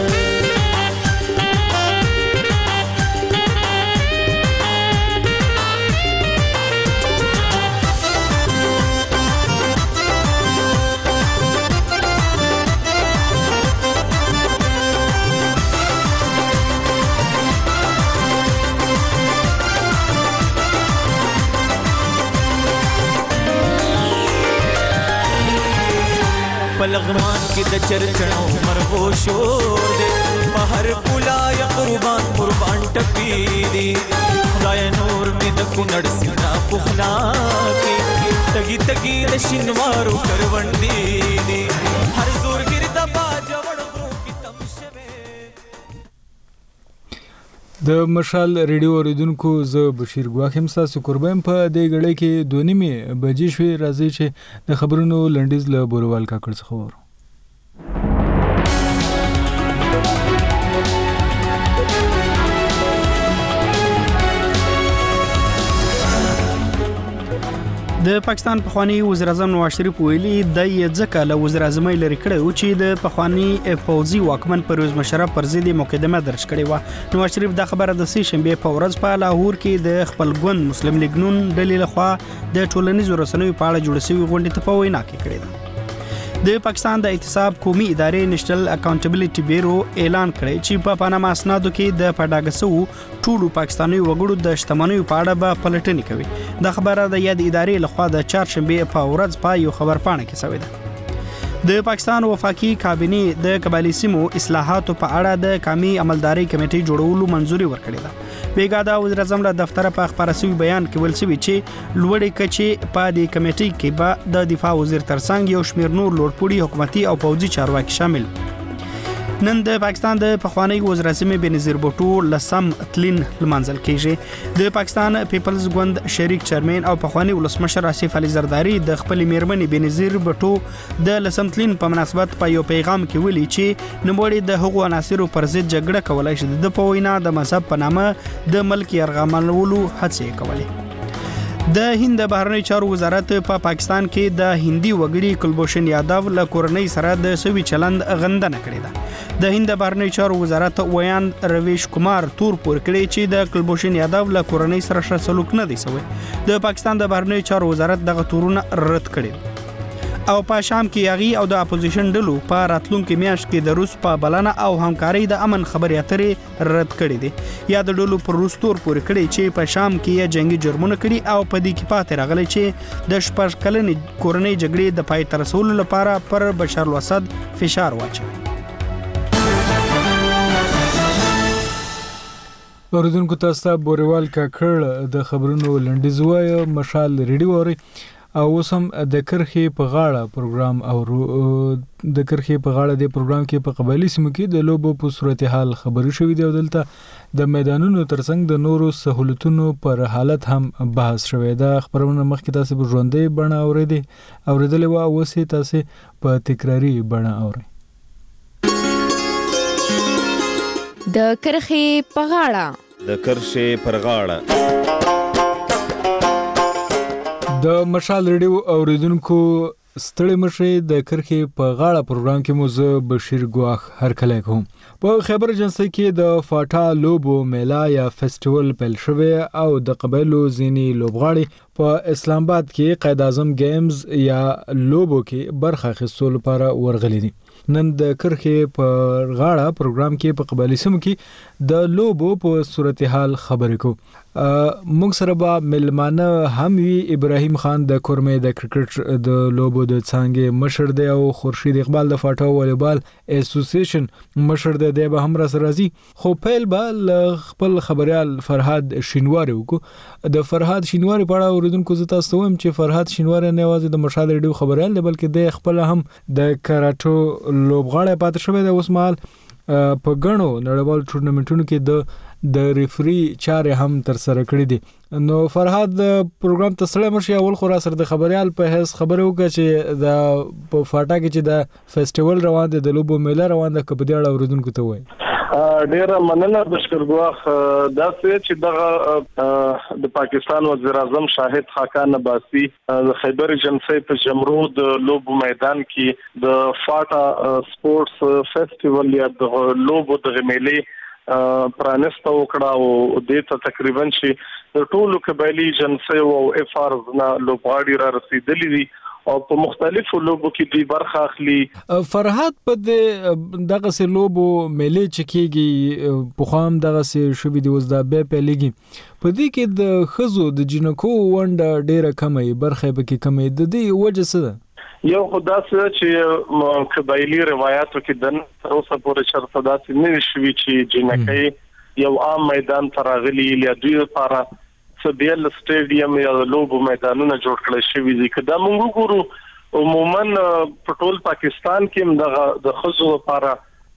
پلغمان کې د چرچڼو مرغو شور دی په هر پولا یا قربان قربان ټپي دي خدای نور مې د کونړ سینا پخلا کې تګي تګي د شینوارو کروندې دي هر زور ګردا باجوړ غرو کې تم شوه
د مشال ریډیو اوریدونکو زه بشیر ګواخم تاسو قربان په دې غړې کې 2:30 بجې شوې راځي چې د خبرونو لنډیز له بوروال کاکړ څخه وره
د پاکستان پخوانی وزیر اعظم نواز شریف ویلي د ځکه له وزیر اعظم لري کړو چې د پخوانی پوځي واکمن پرویز مشرف پر ضد مقدمه درج کړې و نواز شریف د خبره د سې شنبه په ورځ په لاهور کې د خپل ګوند مسلم لیگ نون ډلې لخوا د ټولنیزو رسنیو په اړه جوړ شوی غونډه ته په وینا کې کړې ده د پاکستان د احتساب قومي ادارې نېشنل اکاونټیبিলিټي بیورو اعلان کړی چې په پاناما اسنادو کې د پډاګسو ټولو پاکستاني وګړو د شتمنیو په اړه به پلټنې کوي د خبره د یاد ادارې لخوا د چهارشنبه په ورځ په یو خبرپاڼه کې شوې ده د پاکستان وفاقي کابینې د قبایلی سیمو اصلاحاتو په اړه د قومي عملداري کمیټې جوړولو منځوري ورکړې ده بیګادا وزیر اعظم له دفتر په خبري سوي بیان کې ویل شوی چې لوړې کچې په دې کمیټې کې به د دفاع وزیر ترڅنګ یو شمېر نور لوړپوړي حکومتي او پوځي چارواکي شامل نن د پاکستان د پخوانی وزیر اعظم بنظیر بوټو لسم تلین لمنځل کېږي د پاکستان پیپلز ګوند شریک چیرمن او پخوانی ولسمشر آصف علي زرداری د خپل میرمنې بنظیر بوټو د لسم تلین په مناسبت په یو پیغام کې ویلي چې نوموړي د هغو عناصرو پر ضد جګړه کولای شي د په وینا د مذهب په نامه د ملک یرغمالولو هڅې کولې د هند بهرنی چارو وزارت په پاکستان کې د هندي وګړي کلبوشن یادو له کورنۍ سره د سوي چلند غندنه کړې ده د هند بهرنی چارو وزارت ویان رویش کمار تور پور کړی چې د کلبوشن یادو له کورنۍ سره ښه سلوک نه دی شوی د پاکستان د بهرنی چارو وزارت دغه تورونه رد کړي او په شام کې یاغي او د اپوزیشن ډلو په راتلونکو میاشت کې د روس په بلنه او همکاري د امن خبري اترې رد کړي دي یا د ډلو پر روس تور پورې کړي چې په شام کې جنگي جرمونه کړي او په دې کې پاتې راغلي چې د شپږ کلنې کورنۍ جګړې د پای ته رسولو لپاره پر بشار الاسد فشار واچوي
اوریدونکو تاسو ته بوروال کاکړ د خبرونو لنډیز وایي مشال ریډیو اوري او وسم د کرخې په غاړه پروګرام او د کرخې په غاړه د پروګرام کې په قبایلی سیمو کې د لوبو په صورتحال خبري شوې دی او دلته د میدانونو ترڅنګ د نورو سہولتونو پر حالت هم بحث شوې ده خبرونه مخکې تاسو په ژوندۍ بڼه اوریدلې و او اوس تاسو په تکراری بڼه اورئ
د کرخې په غاړه
د کرخې پر غاړه
د مشال ریډیو اوریدونکو ستړي مشه د کرخې په غاړه پروګرام کې مو زه بشیر ګواخ هر کله کوم په خبر اجنسی کې د فاټا لوبو میلا یا فیسټیوال پیل شوی او د قبایلو ځینی لوبغاړي په اسلام آباد کې قائد اعظم گیمز یا لوبو کې برخه اخیستلو لپاره ورغلي دي نن د کرخې په غاړه پروګرام کې په قبایلی سیمو کې د لوبو په صورتحال خبرې کو موږ سره به ملمانه هم وی ابراهیم خان د کورمې د کرکټ د لوبو د څنګه مشر دی او خورشید اقبال د فاټا والیبال اسوسییشن مشر دی به هم را سره راځي خو پیل به خپل خبريال فرهاد شینواری وکړو د فرهاد شینواری په اړه اوریدونکو زه تاسو وایم چې فرهاد شینواری نه یوازې د مشال ریډیو خبريال دی بلکې د خپل هم د کراټو لوبغاړی پاتې شوی د اوسمال په غنو نړیوال ټورنمنټونو کې د ریفری چارې هم تر سره کړې دي. نو فرهاد پروګرام ته سره مرشي اول خو را سره د خبريال په هیڅ خبره وکړه چې د په فاټا کې چې د فیسټیوال روان دي د لوبو میله روان ده کبه دی اړه اوریدونکو ته وایي.
ډیر مننه بشکرګواخ دا چې دغه د پاکستان وزیر اعظم شاهد خاقان عباسی د خیبر جنسي په جمرود لوبو میدان کې د فاټا سپورتس فیسټیوال یا د لوبو د میلې پرانسته وکړه او د ته تقریبا چې د ټولو قبایلی جنسي او اف ار نه لوبغاړي را رسیدلي دي او په مختلفو لوبو کې دوی برخه اخلي.
فرهاد په دغه سه لوبو ملي چکیږي په خام دغه سه شوبې د وزدا به پهلېږي په دې کې د خزو د جنکو ونډه ډیره کمه برخه به کې کمه د دې وجه څه ده؟
یو خدا څه چې قبایلی روایتو کې د اوسه پورې شرط داسې نه شوي چې جنکې یو عام میدان تراغلي یا دوی لپاره سبیل سټیډیم یا لوبو میدانونه جوړ کړل شوی دي کدا موږ ګورو عموما په ټول پاکستان کې د خزو لپاره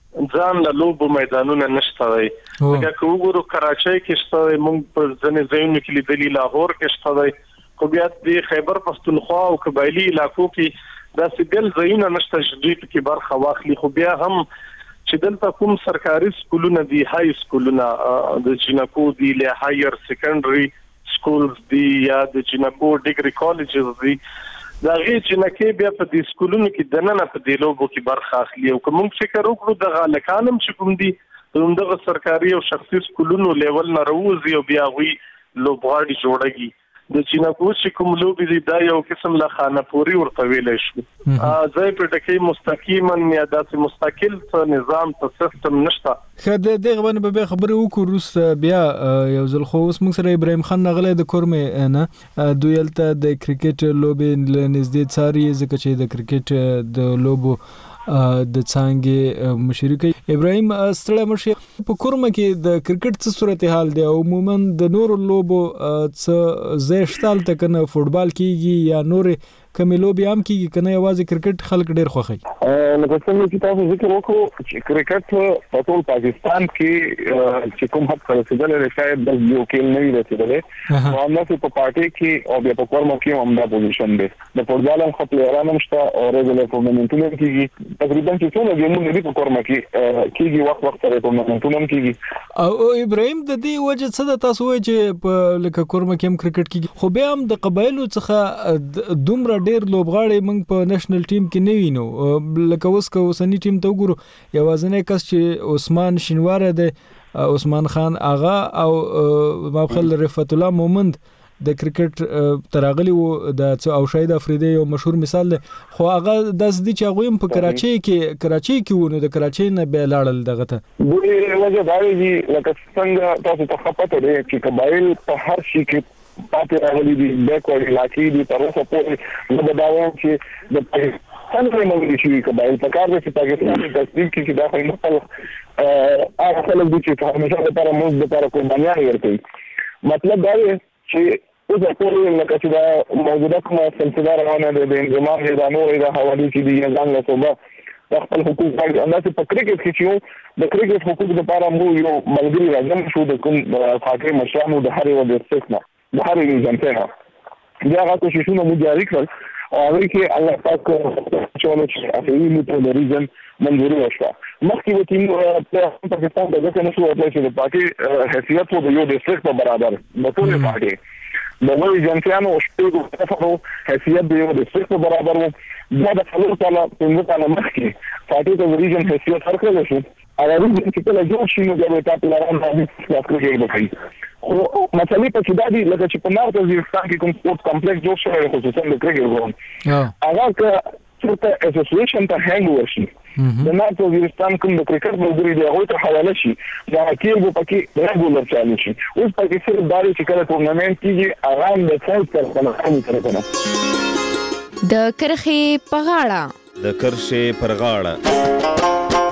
ځان له لوبو میدانونه نشته وي. لکه وګورو کراچۍ کې شته موږ په ځنې ځایونو کې لیدلې لاهور کې شته وي خو بیا د خیبر پښتونخوا او قبایلی علاقو کې دا سبیل ځایونه نشته چې دوی کې برخه واخلي خو بیا هم چې دلته کوم سرکاري سکولونه دي های سکولونه د جنکو دي له هایر سیکنډري سکولز دی یا د جنکو ډیګري کالجز دی دا غي جنکې بیا په دې سکولونو کې دننه په دې لوبو کې برخه اخلي او کوم فکر وکړو د غالکانم چې کوم دي دغه سرکاري او شخصي سکولونو لیول نه راوځي او بیا وی لوبغاړي جوړږي د جنکو چې کوم لوبي دي دا یو قسم له خانه پوري ورته ویل شي ځای په ټکی مستقیما یا داسې مستقل نظام ته سیستم نشته.
خدای دغه باندې به خبرې وکړو روس بیا یو ځل خو اوس موږ سره ابراهيم خان نغله د کورمه نه دویلته د کرکټ لوبي نږدې څاري ځکه چې د کرکټ د لوبو د څنګه مشرکي ابراهيم ستړی مرشي په کورمه کې د کرکټ څه صورتحال دی او عموما د نور لوبو څه زیشتال تکنه فوتبال کیږي یا نور کومې لوبي هم کیږي کنه یوازې کرکټ خلک ډیر خوښي.
لکه څنګه چې تاسو ذکر وکړو چې کرکټ په ټول پاکستان کې چې کوم حد رسیدلې ده شاید د یو کې نه رسیدلې نو موږ په پارټي کې او بیا په کورمه کې هم دا پوزیشن دی د فوتبال هم خپل ایران مشته او ریګولر ټورنمنټونه کیږي تقریبا چې ټول ګیمونه دي په کورمه کې کیږي وخت سره ټورنمنټونه کیږي
او ابراهيم د دې وجه څه د تاسو وایي چې په لکه کورمه کې هم کرکټ کیږي خو بیا هم د قبایلو څخه دومره ډیر لوبغاړي موږ په نېشنل ټیم کې نه وینو لکه اوس که اوسنی ټیم ته وګورو یوازنی کس چې عثمان شینوار دی عثمان خان آغا او مابخل رفعت الله مومند د کرکټ تراغلی و د او شاهد افریدی یو مشهور مثال دی خو هغه داس دي چې هغه په کراچۍ کې ونه د کراچۍ نه به لاړل دغه ته
دوی وجه دا دی لکه څنګه تاسو ته خپته دی چې قبایل په هر شي کې پاتې راغلي دي بیکورډ علاقې دي تر اوسه پورې نو دا وایم چې د پاکستان په موږ شي قبایل په کار دي چې پاکستان د تصدیق کې داخل نه هغه خلک دي چې همیشه لپاره موږ لپاره قربانیان ورکوي مطلب دا دی چې اوس پورې لکه چې دا موجوده کومه سلسله روانه ده د انضمام د نورو د حوالې چې دي ځان له صوبه خپل حقوق باندې اندازه په کرکټ کې چې د کرکټ حقوق لپاره مو یو ملګری راځم شو د کوم فاکر مشرانو د هر یو د استثنا د هر یو جنتنا دا هغه کوششونه مو جاري کړل او هغه کې الله پاک چلو چې افغاني متدریجن منځوري وشو مخکې و ټیم په پاکستان دغه نشو ورته چې د پاکي حیثیت په یو ډیسټریکټ په برابر د ټول پارټي د نوې جنتیانو او شپږو صفحو حیثیت د یو ډیسټریکټ په برابر وو دا د څلور کاله څنګه کاله مخکې پارټي د ریجن حیثیت ورکړل شو هغه چې کله جوړ شي نو د تاسو لپاره د افریقا د کوي خو مسلې په کې دا دي لکه چې په نارت وزیرستان کې کوم سپورت کمپلیکس جوړ شوی خصوصا د کرکټ ګراوند هغه که څه اسوسییشن ته هنګ ورشي د نارت وزیرستان کوم د کرکټ ملګری دی هغه ته حواله شي دا کې به پکې ریګولر چالو شي اوس پکې صرف داري چې کله ټورنمنت کیږي آرام د څو تر کنه
د کرخې پغاړه
د کرښې پر غاړه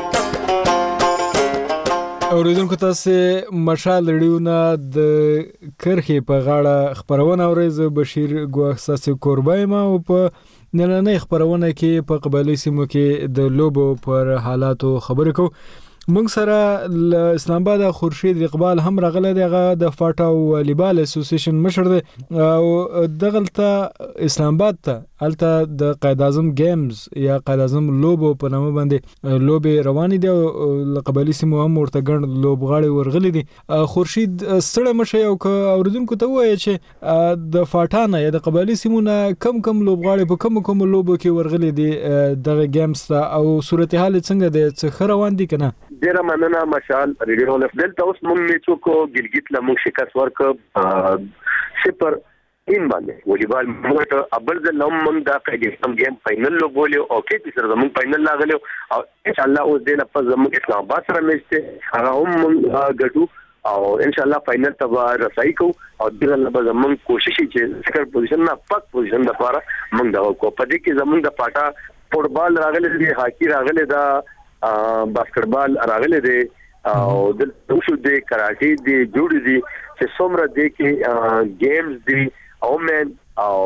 اوریدونکو تاسو مشال ریډیونا د کرخې په غاړه خبرونه اورئ بشیر ګواخ ساسي قربایم او په نننۍ خبرونه کې په قبایلی سیمو کې د لوبو پر حالاتو خبرې کوو موږ سره اسلام آباد خورشید اقبال هم راغله دغه د فاټا والیبال اسوسییشن مشر دی او دغلته اسلام آباد ته الته د قائد اعظم گیمز یا قائد اعظم لوبو په نامه باندې لوبې روانې دي او قبایلی سیمو هم ورته ګڼ لوبغاړي ورغلي دي. خورشید ستړی مشه او اوردونکو ته وایي چې د فاټا نه یا د قبایلی سیمو نه کم لوبغاړي په کوم لوبو کې ورغلي دي دغه گیمز ته او صورتحال څنګه دی څه روان دي کنه؟
ډیره مننه مشال ریډیو دلته اوس موږ میچو کو ګلګیت له موږ شکست ورک سپر ان باندې والیبال موږ ابل د نوم موږ د قیدم گیم فائنل لوبولیو او کې سره موږ فائنل لاغلیو او ان شاء الله اوس د نه زموږ اسلام آباد سره میچ هغه هم موږ ګټو او ان شاء الله فائنل ته رسای کو او دغه لپاره زموږ کوشش چې سکر پوزیشن نه پک پوزیشن لپاره موږ دا کو پدې کې زموږ د پاټا فوټبال راغلی دی هاکی راغلی دا باسکټبال راغلی دی او د وشو دی کراټي دی جوړ دی چې څومره دی کې گیمز دی او مین او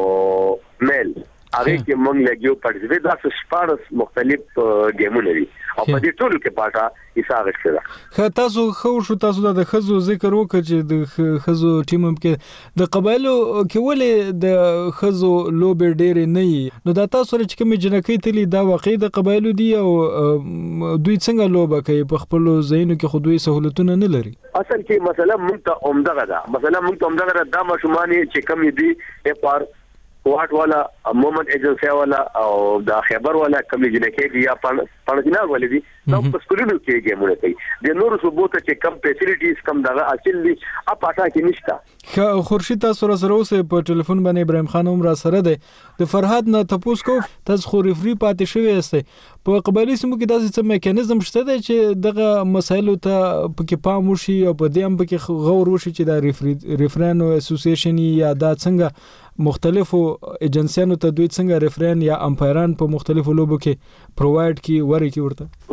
میل هغه کې موږ لګیو پارټیسیپیټ دا سپارس مختلف گیمونه دي او په دې ټول کې پاټا ایساغه شته.
تاسو خو شو تاسو د خزو ذکر وکړ چې د خزو ټیم کې د قبایلو کې ولې د خزو لوبې ډېرې نه نو دا تاسو سره چې کوم جنکې تلی دا واقعي د قبایلو دی او دوی څنګه لوبه کوي په خپل ځایونو کې خو دوی سہولتونه نه لري؟
اصل کې مسله موږ ته عمدغه دا مشمانه چې کم دي اپار کوټ والا مومن ایجنسی والا او د خیبر والا کمی جنکې دی یا پړجنا والا دی نو په سکولونو کې گیمونه کوي د نور صوبو ته چې کم فیسیلیټیز کم دغه اصل دي اپاټا کې نشته.
خورشید تاسو سره اوسه په ټلیفون باندې ابراهیم خان هم را سره دی د فرهاد نه تاسو کو تاسو خو ریفری پاتې شوی استه په قبایلی سیمو کې داسې څه میکانیزم شته دی چې دغه مسایلو ته پکې پام وشي او په دې هم پکې غور وشي چې دا ریفرانو اسوسییشن یا دا څنګه مختلفو ایجنسیانو ته دوی څنګه ریفرین یا امپایران په مختلفو لوبو کې پرووایډ کی وري کی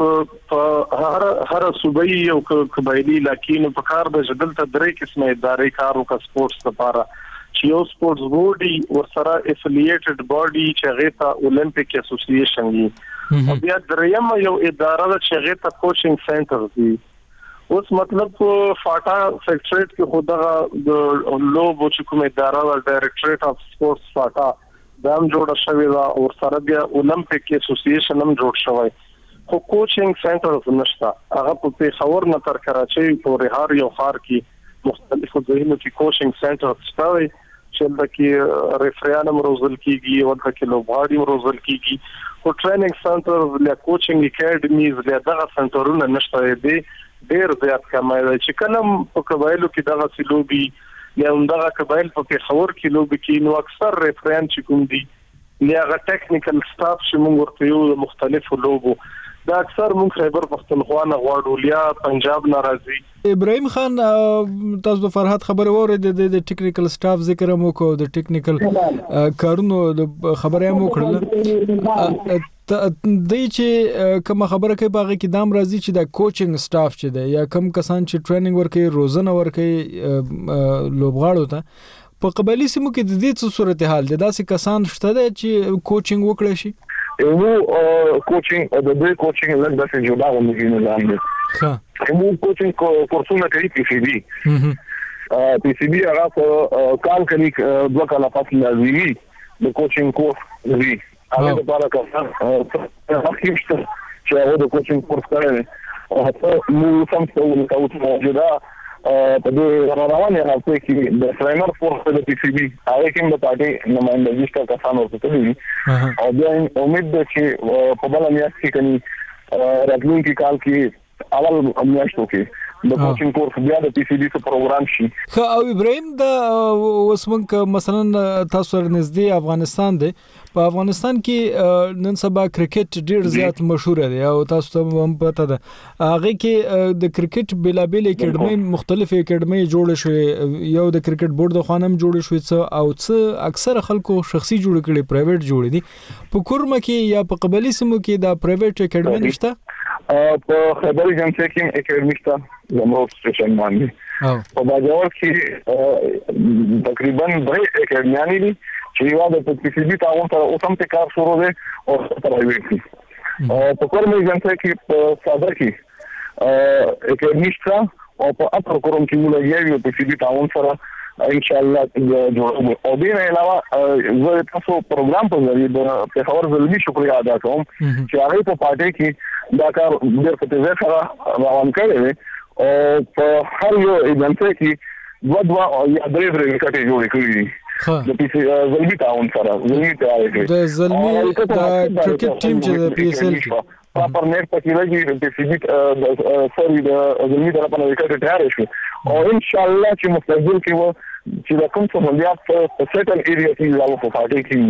ورته
هر صوبایي او قبایلی لکه په کار د جدل ته درې قسمه ادارې کارو کا سپورتس لپاره چې یو سپورتس بورډي ورسره افیلیټډ باډي چې هغه ته اولمپیک اسوسییشن دی او بیا دریم یو اداره چې هغه ته کوچینګ سنټر دی. اوس مطلب فاټا سیکریټریټ کې خدغه د لوبو چې کومه اداره د ډایریکټریټ اف سپورتس فاټا دام جوړ شوی دا او سره بیا اولمپیک اسوسییشن هم جوړ شوی خو کوچینګ سنټرز نشته. هغه په خبر نه تر کراچي پورې هر یو خار کې مختلفو ځایونو کې کوچینګ سنټرز شته چې لکه ریفریانم روزل کیږي او د کلوباډي روزل کیږي او ټریننګ سنټرز له کوچینګ اکیډمیز له دغه سنټرونو نشته دي ډېر زیات کمای دی چې کلم په قبایلو کې دغه سلوبي یا دغه قبایل په خبر کې لوبي کې نو اکثر ریفرنس چې کوم دي لغه ټیکنیکل سټاف چې موږ ورته یو مختلفو لوبو دا اکثر موږ خیبر پختونخوا نه غواړو یا پنجاب ناراضي.
ابراهیم خان تاسو د فرهاد خبر اوره د ټیکنیکل سټاف ذکر مو کو د ټیکنیکل کارونو خبره مو کړل دای چې کوم خبره کوي باغ کې دام راځي چې د کوچینګ سټاف چې دی یا کم کسان چې ټریننګ ورکوي روزنه ورکوي لوبغاړو ته په قبایلی سیمو کې د دې څه صورتحال دی داسې کسان شته چې کوچینګ وکړي شي؟
یو کوچینګ د دې کوچینګ لږ داسې جوړه غوږی نظام دی. یو کوچینګ کورسونه کوي پی سی بی هغه په کال کې دوه کاله پاتې لازمي د کوچینګ کورس دی هغه لپاره کسان حقیقت چې هغه د کوچینګ کورس کوي او ته مو سم څه ولته موجوده په دې روانه هفته کې د پرایمر فورس د پی سی بی هغه کې د پارټي نمائندګي څخه کسان ورته دي او بیا امید ده چې په بل میاشت کې کني راتلونکي کال کې اول میاشتو کې د کوچینګ کورس بیا د پی سی بی څخه پروګرام شي.
او ابراهیم دا وسمنګ مثلا تاسو سره نږدې افغانستان دی په افغانستان کې نن سبا کرکټ ډیر زیات مشهور دی او تاسو ته هم پته ده هغه کې د کرکټ بلابل اکیډمي مختلف اکیډمي جوړ شوې یو د کرکټ بورډ د خانم جوړ شوې او څه اکثر خلکو شخصي جوړ کړي پرایویټ جوړ دي په کورمه کې یا په قبایلی سیمو کې دا پرایویټ اکیډمي نشته؟
په خبري جنسي کې اکیډمي شته زموږ سټیشن باندې په باجوړ کې تقریبا 2 اکیډمیانې دي چې یو د پی سی بی تعاون سره اوس هم کار شروع دی او پرایویټ دي. په کورمه جنسي کې په صادر کې اکیډمیسټا او په اپر کوم کې موږ یو په سیدی تعاون سره ان شاء الله جوړو. او دې نه علاوه زه تاسو پروګرام په ذریعہ د پیښور زلمی شکریا ادا کوم چې هغه په پارټي کې دا کار ډېر په تیزه سره روان کړی او په هر یو ایجنټ کې دوه یا درې ورکټې جوړې کړې دي د زلمی تعاون سره زلمی د
زلمی د کرکټ ټیم چې د پی اس ال
پر نیټ پکې راځي د فزیک سوري د زلمی طرف نه وکړه تیار شو او ان شاء الله چې مستقبل کې و چې د کوم څه مليات په سیټل ایریا کې لاو په پارټي کې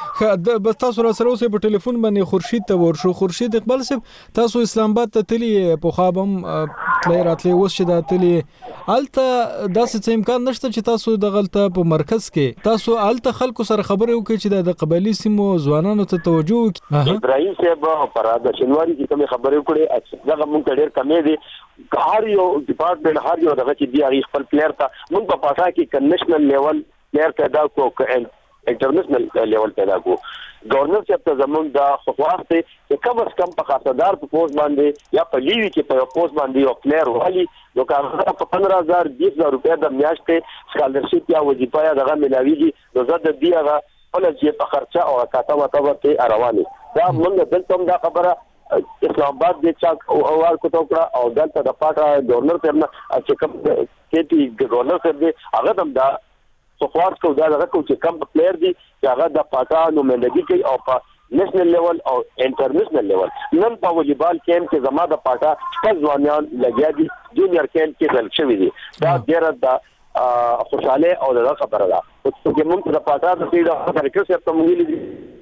بس تاسو سره اوسه په ټلیفون باندې خورشید ته ورشو. خورشید اقبال صاحب تاسو اسلام آباد ته تللی په خوابم تلای راتلی اوس چې دا تللی الته داسې څه امکان نشته چې تاسو د غلطه په مرکز کې تاسو الته خلکو سره خبرې وکړي چې د قبایلی سیمو ځوانانو ته توجه وکړي.
ابراهیم صاحب پراده شنواری کې کوم خبرې وکړي هغه مونږ ډېر کمې دي. هر یو ډپارټمنټ هر یو دغه چې دی هغه خپل پلیئر ته مونږ په پاسا کې کنډیشنل لیول پلیئر پیدا کو انټرنیشنل لیول پیدا کو. گورنر صاحب ته زمونږ د خواخت چې کم از کم په خاصدار په پوسټ باندې یا په لیوی کې په پوسټ باندې یو پلیئر والی نو کارونه په 15000 20000 روپیا د میاشتې سکالرشپ یا وظیفه یا دغه ملاویږي نو زه د دې هغه ولې چې په خرچه او کاته وته رواني دا موږ دلته دا خبره اسلام آباد د چاک اوار کو ټوکړه او دلته د پاټا گورنر صاحب نه چې کوم کېټي گورنر صاحب دی هغه هم دا سپورټ کو دا هغه کو چې کم پلیئر دی چې هغه د پاټا نومندګي کوي او په نېشنل لیول او انټرنیشنل لیول نن په والیبال کېم کې زما د پاټا ځوانان لګیا دي جونیئر کېم کې دل شوی دي دا ډیره د خوشاله او د خبره ده چې موږ د پاټا د سیده طریقې سره ته موږ لیدل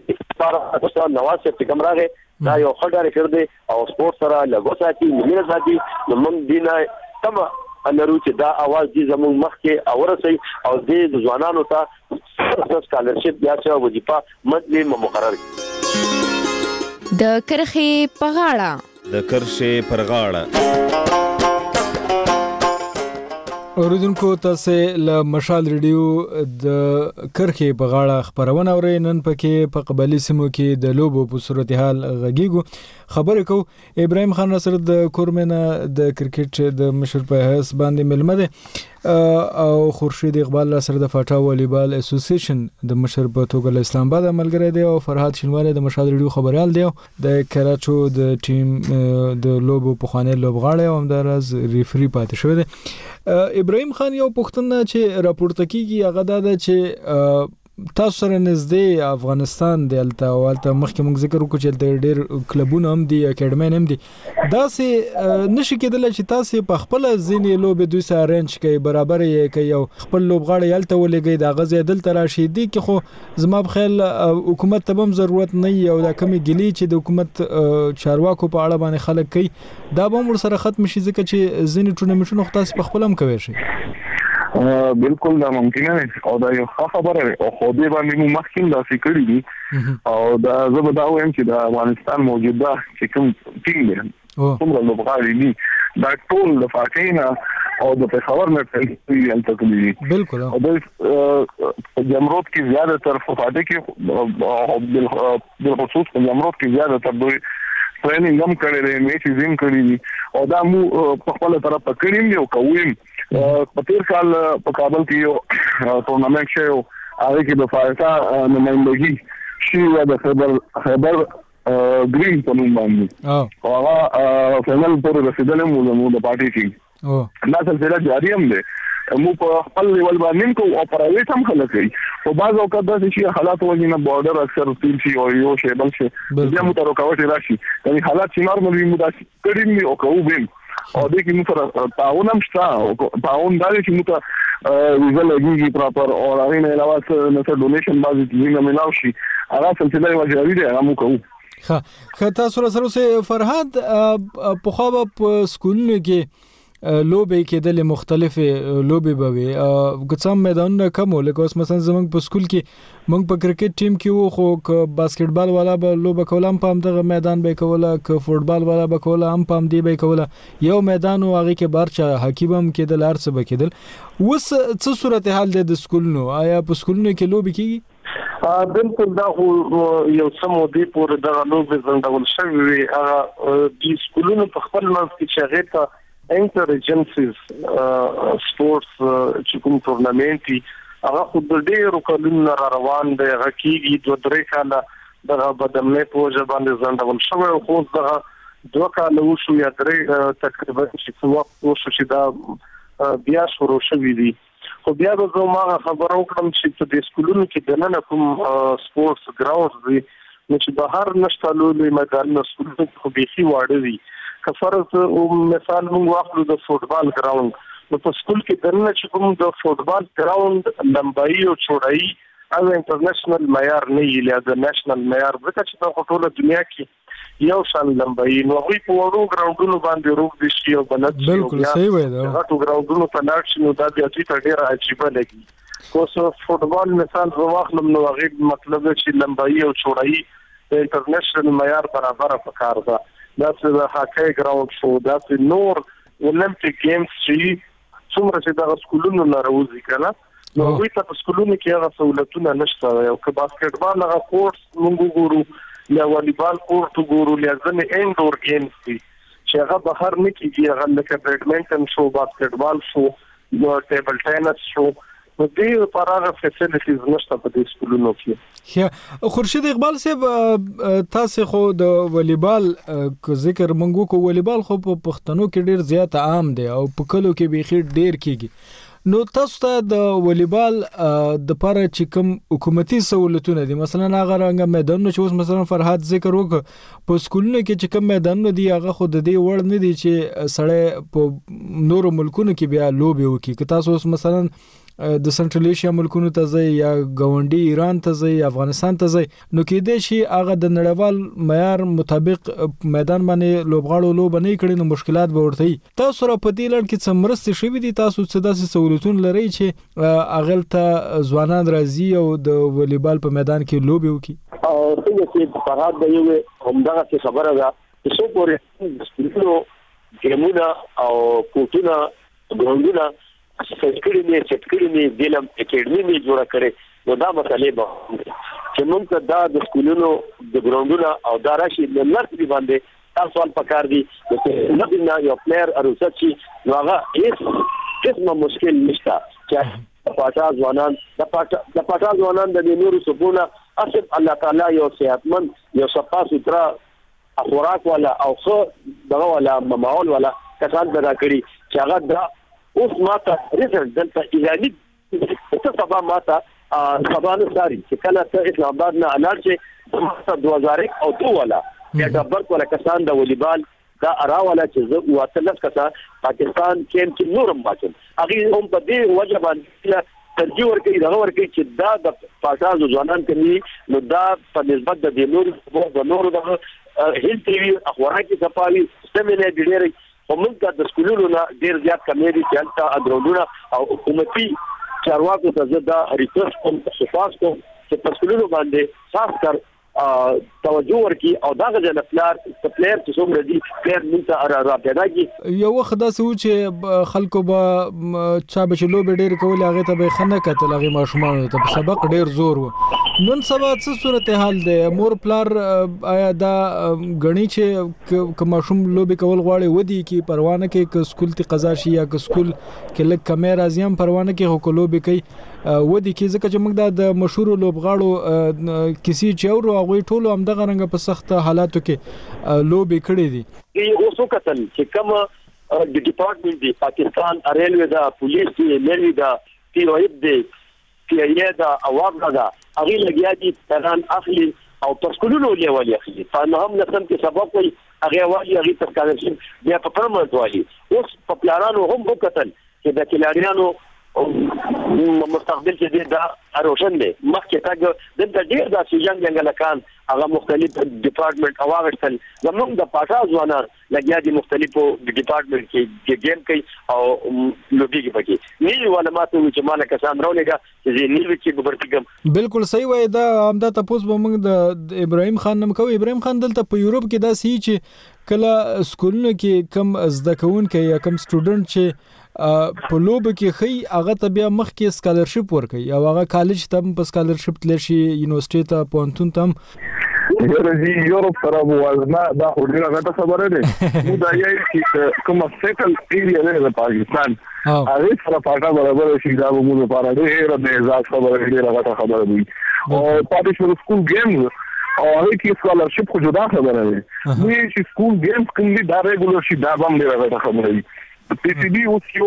پاره نواز صاحب کوم راغی دا یو خډاره کړ دي او سپورت سره لګو ساتي ملي ساتي نو موږ دینه تم انرو چې دا आवाज دي زموږ مخ کې اورسي او د ځوانانو ته سکالرشپ یا چې وظیفه مدلي مقرر
د کرخې پغاړه
اوریدونکو تاسو له مشال ریډیو د کرخې په غاړه خبرونه اورئ. نن پکې په قبایلی سیمو کې د لوبو په صورتحال غږیږو خبرې کو. ابراهیم خان نصر د کورمنه د کرکټ د مشر په حیث باندې ملمه ده او خورشید اقبال سره د فاټا والیبال اسوسییشن د مشر په توګه له اسلام آباد عملګری دی او فرحات شینواری د مشال ریډیو خبريال دی د کراچو د ټیم د لوبو په خوانې لوبغاړی او همدارز ریفری پاتې شوی دی. ابراهیم خان یو پوښتنه چې راپورته کیږي هغه دا ده چې تاسو سره نږدې افغانستان د الته مخکې موږ ذکر وکړو چې ډېر کلبونه هم دي اکیډمي هم دي دا سه نشي کېدل چې تاسو په خپل ځینې لوبې دوی سره ارنج کوي برابر یې کوي او خپل لوبغاړي الته ولګي دا غزې دلته راشي دي کې خو زما په خیال حکومت ته هم ضرورت نه وي او دا کمی ګلی چې د حکومت چارواکو په اړه باندې خلک کوي دا به موږ سره ختم شي ځکه چې ځینې ټورنمنټونه خو تاسو په خپل هم کوي شي.
بالکل دا ممکن نه او دا یو خبره او خو دې باندې مو مخکې دا فکر دي او دا زه به دا وایم چې د افغانستان موجوده چې کوم ټیم دی څومره لوبغاړي دي دا ټول د فاټینا او د پیښور نه تللی تکلیفي
بالکل
او د جمرود کې زیاده تر فاټې کې او بالخصوص جمرود کې زیاده تر دوی ټریننګ هم کړی دی میچ زم کړی دي او دا مو په خپل طرف پکړیم دی او کویم په تیر کال په کابل کې یو ټورنمنت شو هغه کې د فایتا نمائندګي شي د خبر گرین په نوم باندې او هغه فینل پورې رسیدلې مو د پارټي کې دا سلسله جاری هم ده مو په خپل لیول باندې کو او پرایویټ هم خلک کوي او بعض اوقات د شي حالات وږي نه بارډر اکثر تیر شي او یو شی بل شي بیا مو تر رکاوټ راشي یعنی حالات چې نورمال وي مو دا کړي او کوو او د کې مو سره تعاون هم شته او تعاون دا چې مو ته ویزه لګيږي پراپر او هغه نه علاوه څه ډونیشن بازي نه ملاوي شي هغه سلسله وجاري ده هم کوو.
خه تاسو سره فرهاد په خو په سکولونو کې لوبې کېدل مختلفه لوبې بوي ګڅم میدانونه کم لکه اوس مثلا زمونږ په سکول کې موږ په کرکټ ټیم کې وو خو باسکټبال والا به لوبه کولم په همدغه میدان به کوله ک فوټبال والا به کوله هم په دې به کوله یو میدان او هغه کې بارچا حکیبم کېدل ارڅ به کېدل وس څه صورت حال د سکولونو آیا په سکولونو کې لوبې کېږي
بالکل دا یو سمو دی پورې د لوبې زندول شوی هغه د سکولونو په خپل منځ کې چې هغه ته انټر ایجنسیز سپورتس چې کوم ټورنمنت هغه خو د ډېرو کلونو را روان دی هغه کېږي 2-3 کاله دغه بدمنۍ په وجه باندې زندول شوی خو دغه 2 کاله وشو یا 3 تقریبا چې وخت وشو چې دا بیا شروع شوی دی خو بیا به زه ما خبرو کړم چې په دې سکولونو کې دننه کوم سپورتس ګراوند دی نو چې بهر نشته لوی میدانونه سکولونو خو بيخي واړه دي که فرض مثال موږ واخلو د فوټبال ګراوند نو په سکول کې دننه چې کوم د فوټبال ګراوند لمبایي او چوړایي او انټرنیشنل معیار نه یې له د نېشنل معیار ځکه چې په ټوله دنیا کې یو شان لمبایي نو هغوی په وړو ګراوندونو باندې روغ دي شي او بلد شي
بالکل صحیح وایي دا
هغه ګراوندونو په لاړ شي نو دا بیا دوی ته ډېره عجیبه لګي خو فوټبال مثال واخلم نو هغه مطلب چې لمبایي او چوړایي د انټرنیشنل معیار برابر پکار ده دا چې د هاکی ګراوند شو دا چې نور اولمپیک گیمز چې څومره چې د سکولونو نه راوځي کنه نو دوی ته په سکولونو کې هغه سہولتونه نشته او که باسکټبال هغه کورس موږ ګورو یا والیبال کورس ګورو یا ځنې انډور گیمز دي چې هغه بهر نه کېږي هغه لکه بیډمنټن شو باسکټبال شو نو ټیبل ټینس شو نو دې لپاره فیسیلیټیز نشته په دې سکولونو کې
خورشید اقبال صاحب تاسو خو د والیبال ذکر منغو کو والیبال خو په پښتنو کې ډیر زیات عام دی او په کلو کې به ډیر کیږي نو تاسو ته د والیبال د لپاره چې کوم حکومتي سہولتونه دي مثلا هغه رنګ میدانونه چې اوس مثلا فرحات ذکر وکړ په سکولونو کې چې کوم میدانونه دي هغه خو د دې وړ نه دي چې سړی په نورو ملکونو کې بیا لوبي وکړي که تاسو اوس مثلا د سنټرل ایشیا ملکونو ته ځي یا ګاونډي ایران ته ځي افغانستان ته ځي نو کې دې شي هغه د نړیوال معیار مطابق میدان باندې لوبغاړو لوب نه کړي نو مشکلات به ورته وي تاسو را په دې لړ کې څه مرستې شوي دي تاسو څه داسې سہولتونه لري چې اغل ته ځوانان راځي او د والیبال په میدان کې لوبي وکړي
او څنګه چې فرحات به یو همدغه خبره ده چې څو پورې سپورتونو ګیمونه او کوټونه ګراوندونه سکړې نه دلم اکیډمي نه جوړ کړي نو دا مسلې به چې موږ دا د سکولونو د ګراوندونو او دا راشي د لړتي باندې تاسو ول پکار دي چې نه یو پلیئر اروسه چې نو هغه هیڅ قسمه مشکل نشته چې پاټا ځوانان د نورو سپونه اصل الله تعالی یو صحتمند یو صفا سترا خوراک والا او خو دغه والا ماحول والا کسان پیدا کړي چې هغه دا اوس ماته ريزلټ دلته ایرانی څه سبا ماته سبانه ساري چې کله ته اسلام آباد نه اعلان شي 2002 والا یا دبر کوله کسان د والیبال دا اراواله چې زه واتلس کسان پاکستان کې نورم باچل هغه هم په دې وجه باندې ترجیح ورکړي دا ورکړي چې دا د پاساز ځوانان کوي نو دا په نسبت د نورو د هیلتي اخوراکي صفاوي سمینه ډېرې ومنځ د سکولونو نه ډېر زیات کمی دي چې انت اډرونونه او حکومتي چارواکو ته زدا ریکوست کوم صفاس کوم چې په سکولونو باندې خاص کر توجه ورکړي او دا غږ پلار چې څومره دي پلار موږ را پیدا کی
یو وخت دا سوچ خلکو به چا به لوب ډېر کول هغه ته به خنه کتل هغه ماشومان ته سبق ډېر زور و نن سبا څه صورتحال ده مور پلار آیا دا غنی چې کوم لوب کول غواړي ودی کی پروانه کې ک سکول تی قضا شي یا ک سکول کې لک کیمرا زیم پروانه کې هو لوب کوي ودی کی ځکه چې موږ د مشهور لوبغاړو کسی چورو هغه ټولو هم دغه رنګ په سخت حالاتو کې لوب کړي دي
اوسو کتل چې کوم د ډپارټمنټ دی پاکستان ریلوی دا پولیس دی نیوی دا پی او ایف دی پی ای دا اواب دا هغه لګیا دي تران اخلي او تسکولونو لیوالي اخلي په هم نسم کې سبق وي هغه والی هغه تسکالرشپ بیا په پرمنټ والی اوس په پلانانو هم وکتل چې د کلاریانو مستقبل چې دا روشن دی مخکې تاګ د ډېر داسې جنګلکان هغه مختلف ډپارټمنټ اواغشتل زموږ د پاټا ځوانان لګیا دي مختلفو ډپارټمنټ کې گیم کوي او لوبي کې پکې نیو ولا ماته چې مالک کسان راولېګا چې نیو کې برتګم
بالکل صحیح وای دا همدا تاسو به موږ د ابراهيم خان نم کوي ابراهيم خان دلته په یورپ کې دا سې چې کله سکولونو کې کم زده کوونکي یا کم سټوډنټ چې په لوب کې خي هغه ته بیا مخ کې سکالرشپ ورکي او هغه کالج ته په سکالرشپ تل شي یونیورسيټي ته پونتون تم
یورجی یورپ سره موازنه دا هډیره غټه خبره ده مو دا یې چې کوم سیټل ایریا نه د پاکستان هغه سره پاټا برابر شي دا موږ لپاره ډېر د اعزاز خبره ډېر غټه خبره دی او پاتې شو سکول گیمز او هغه کې سکالرشپ خو جدا خبره ده نو چې سکول گیمز کوم دي دا ریګولر شي دا هم ډېر غټه خبره دی پی سی بي اوس یو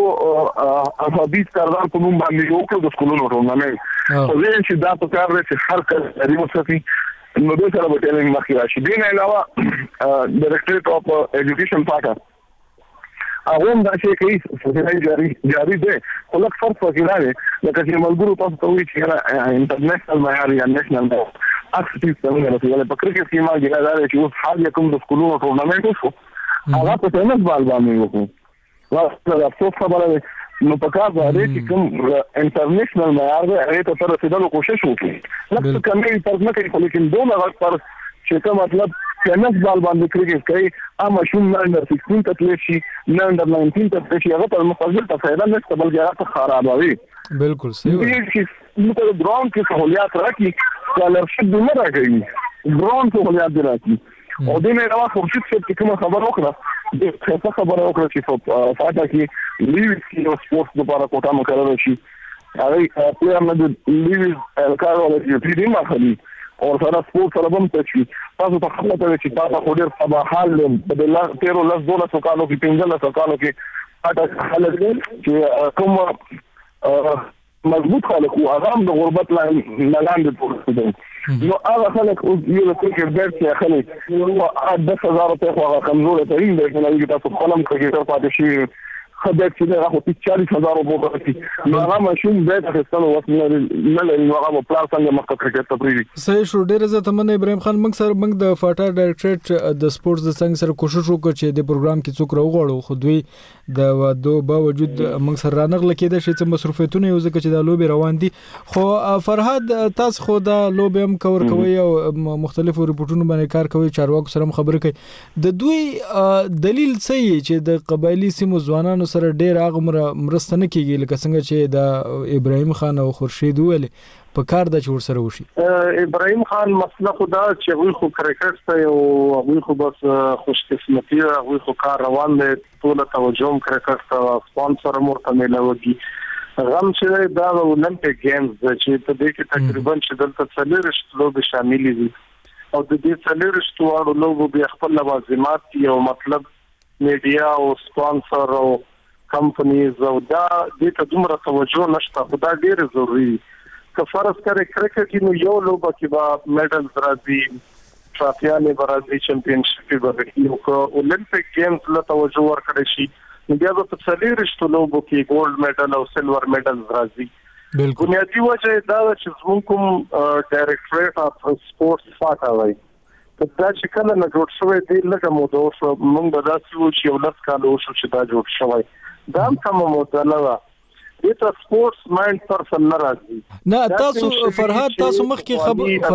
افابیت کاردار په نوم باندې یو کړو د سکولونو ټورنمنټ خو زه چې دا په کار دی چې هر کله لري وساتي نو د سره به ټریننګ مخکې راشي دین علاوه ډایرکټریټ اف ایجوکیشن پاټا هغه هم دا چې کوي جاری دی خو لکه فرق پکې راغی لکه چې ملګرو تاسو ته وایي چې انټرنیشنل معیار یا نېشنل معیار اکسپټیو څنګه راځي په کرکټ کې ما ګټه دا چې اوس حال کوم د سکولونو ټورنمنټ وشو هغه په ټینس بال باندې وکړو واستله څه خبره نو په کار باندې چې کوم انټرنیشنل معیار دی هغه ته رسیدلو کوشش وکړي لکه کمې تر نه کوي لیکن دوه وخت پر چې کوم مطلب ټینس بال باندې کرکټ کوي اما شوم نه اندر 16 ته تللی شي نه اندر 19 ته تللی شي هغه پر مفصل ته فائدہ نشته بلکې هغه خرابوي
بالکل صحیح
نو په ګراوند کې سہولیات راکړي سکالرشپ دې نه راکړي ګراوند سہولیات دې راکړي او دې نه علاوه خورشید چې کوم خبر وکړه د څه خبره وکړه چې په فاټا کې لیوز کې نو سپورتس لپاره کوټه مقرره شي هغه پلیر نه لیوز الکارو ولې دې ما خلی او سره سپورت سره هم تشوي تاسو ته خپل ته چې تاسو خو ډیر صبا حال په دلته 13 کالو کې 15 کالو کې اټه خلک چې کوم مضبوط خلک او هغه د غربت لاندې پورته دي نو هغه خلک او یو څه ډېر چې خلک او 10000 روپے خو هغه کمزور ته یې د کنه تاسو قلم کوي تر پاتې شي خدای چې هغه په 40000 روپے ورکړي نو هغه ماشوم به تاسو ته وڅ نه لري هغه په پلان څنګه مخ ته کرکټ ته پریږي
صحیح شو ډېر زه تمنه ابراهيم خان موږ سره موږ د فاټا ډایرکټریټ د سپورتس د څنګه سره کوشش وکړ چې د پروګرام کې څوک راوغړو خو دوی د وادو باوجود موږ سره رانغله کېده چې مصروفیتونه یو ځکه چې د لوبي روان دي خو فرهاد تاسو خو د لوبي هم کور کوي او مختلفو ریپورتونو باندې کار کوي چارواکو سره خبرې کوي د دوی دلیل څه چې د قبایلی سیمو ځوانانو سره ډېر هغه مرسته نه کیږي لکه څنګه چې د ابراهيم خان او خورشید ویل په کار د چور سره وشي
ابراهيم خان مسله خدا چې وی خو کرکټ ته او وی خو بس خوش قسمتي وی خو کار روان دي ټول توجه کرکټ ته سپانسر مرته ملوږي غم چې دا اولمپیک گیمز چې په دې کې تقریبا چې دلته څلورشت لوب شامل دي او د دې څلورشت وړو لوبو به خپل لوازمات یو مطلب میډیا او سپانسر او کمپنیز او دا د ته دومره توجه نشته خدا ډیر ضروری که فرض کړئ کرکټ نو یو لوبه کې با میډلز راځي ټرافیانه راځي چمپیونشپ ورکړي او اولمپیک گیمز له توجه ورکړي شي نو بیا په څلورشتو لوبو کې ګولډ میډل او سلور میډل راځي بالکل بنیادی وجه دا چې زموږ کوم ډایرکټریټ اف سپورتس فاټا وایي دا چې کله نه جوړ شوی دی لکه موضوع شو موږ به داسې و چې یو لس کاله وشو چې دا جوړ شوی دا هم کومه موضوع نه ده دې سپورتس مایند پرسن نه راځي
نه تاسو فرهاد تاسو مخکې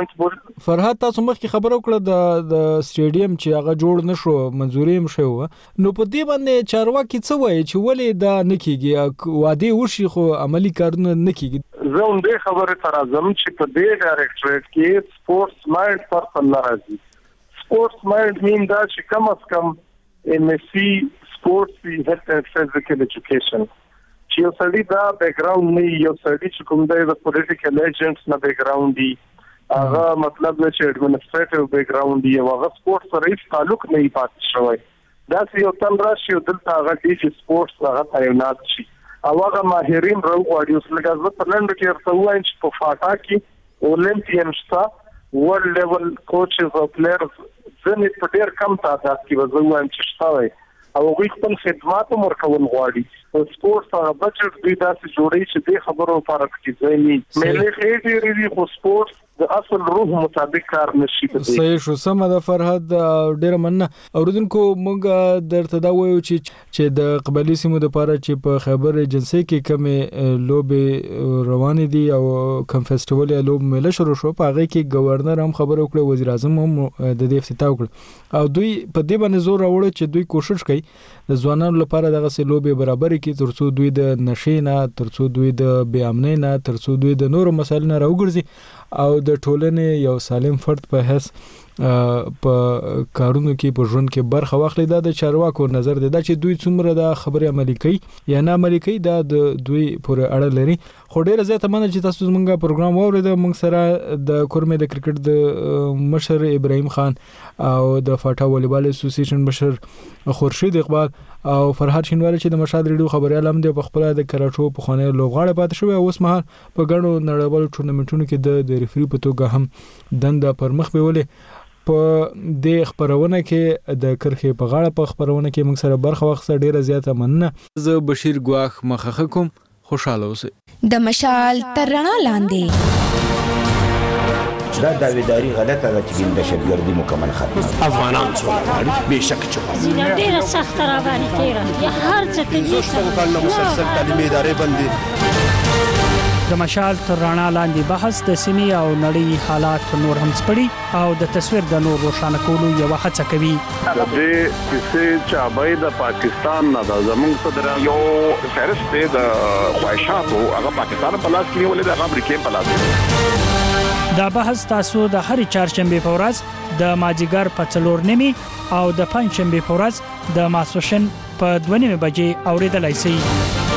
فرهاد تاسو مخکې خبر وکړه د سټیډیم چې هغه جوړ نشو منځوري هم شو نو په دې باندې چارواکي څه وایي چې ولې دا نه کیږي وعده وشي خو عملی کارونه نه کیږي
زه هم دې خبره تر اعظم چې په دې ډایرکټریټ کې سپورتس مایند پرسن نه راځي سپورتس مایند مين دا چې کم از کم ام اس سی سپورتس هیلث اینڈ فزیکل ایجوکیشن چې یو سړی دا بیک ګراوند نه یو سړی چې کوم دی د پولیټیکل ایجنټس نه بیک ګراوند دی هغه مطلب چې ایڈمنسټریټیو بیک ګراوند دی هغه سپورتس سره هیڅ تعلق نه پاتې شوی دا چې یو تن راشي او دلته هغه چې سپورتس هغه تعینات شي او هغه ماهرین راوړي اوس لکه زه په لنډ کې ورته وایم چې په فاټا کې اولمپیان شته ورلد لیول کوچز او پلیئرز ځنې په ډېر کم تعداد کې وځو وایم چې شته او وی خپل خدمات ورکول غواړي او سپورتس هغه بجټ دوی داسې جوړي چې د خبرو لپاره کې ځای نه ملي خېټي ری خو سپورتس د اصل روح مطابق کار نشي کوي.
صحیح شو. سم د فرهاد ډیر مننه. اوردونکو موږ درته دا وایو چې د قبایلی سیمو د پاره چې په خیبر ایجنسی کې کومه لوبه روان دي او کوم فیسټیوال یا لوب مله شروع شو، په هغه کې گورنر هم خبر وکړ، وزیر اعظم هم د دې افتتاح وکړ او دوی په دې باندې زور راوړ چې دوی کوشش کوي د ځوانانو لپاره دغه سه لوبه برابر کړي ترڅو دوی د نشې نه، ترڅو دوی د بې امنۍ نه، ترڅو دوی د نورو مسایلو نه راوګرځي او د ټولنې یو سالم فرد په حیث په کارونو کې په ژوند کې برخه واخلي. دا د چارواکو نظر دی دا چې دوی څومره د خبرې عملي کوي یا نه عملي کوي دا د دوی پورې اړه لري. خو ډیره زیاته مننه چې تاسو زموږ پروګرام واورید. موږ سره د کورمې د کرکټ د مشر ابراهیم خان او د فاټا والیبال اسوسییشن مشر خورشید اقبال او فرهاد شینواری چې د مشهد ریډیو خبريال هم دی په خپل د کراټو په خانه لوبغاړه پاتې شوی. اوس مهال په ګڼو نړیوالو ټورنمنټونو کې د ریفری په توګه هم دنده پر مخ بیولې. په د خبرونه کې د کرخه په غاړه په خبرونه کې موږ سره برخه واخیسته. ډیره زیاته مننه. زه بشیر ګواخ مخخه کوم. خوشاله اوسئ.
د مشال تر رڼا لاندې
دا داویداری غلطه ده چې د شبګردي مکمل ختم
افغانان څو بهشک چې
زینه ډیره سخت را باندې تیرا یا هر څه کې
زوستو کال مسلسل تعلیمي ادارې باندې
د مشال تر رڼا لاندې بحث د سیمې او نړۍ حالات نور هم سپړي او د تصویر د نور روښانه کولو یو هڅه کوي.
د دې کیسې چې ابای د پاکستان نه د زمونږ صدر یو فهرست د خواهشاتو هغه پاکستان په لاس کې ولې د امریکا په لاس کې.
دا بحث تاسو د هرې چهارشنبه په ورځ د ماجیګر په 4:30 او د پنځشنبه په ورځ د ماسوشن په 2:30 بجې اوریدلای شئ.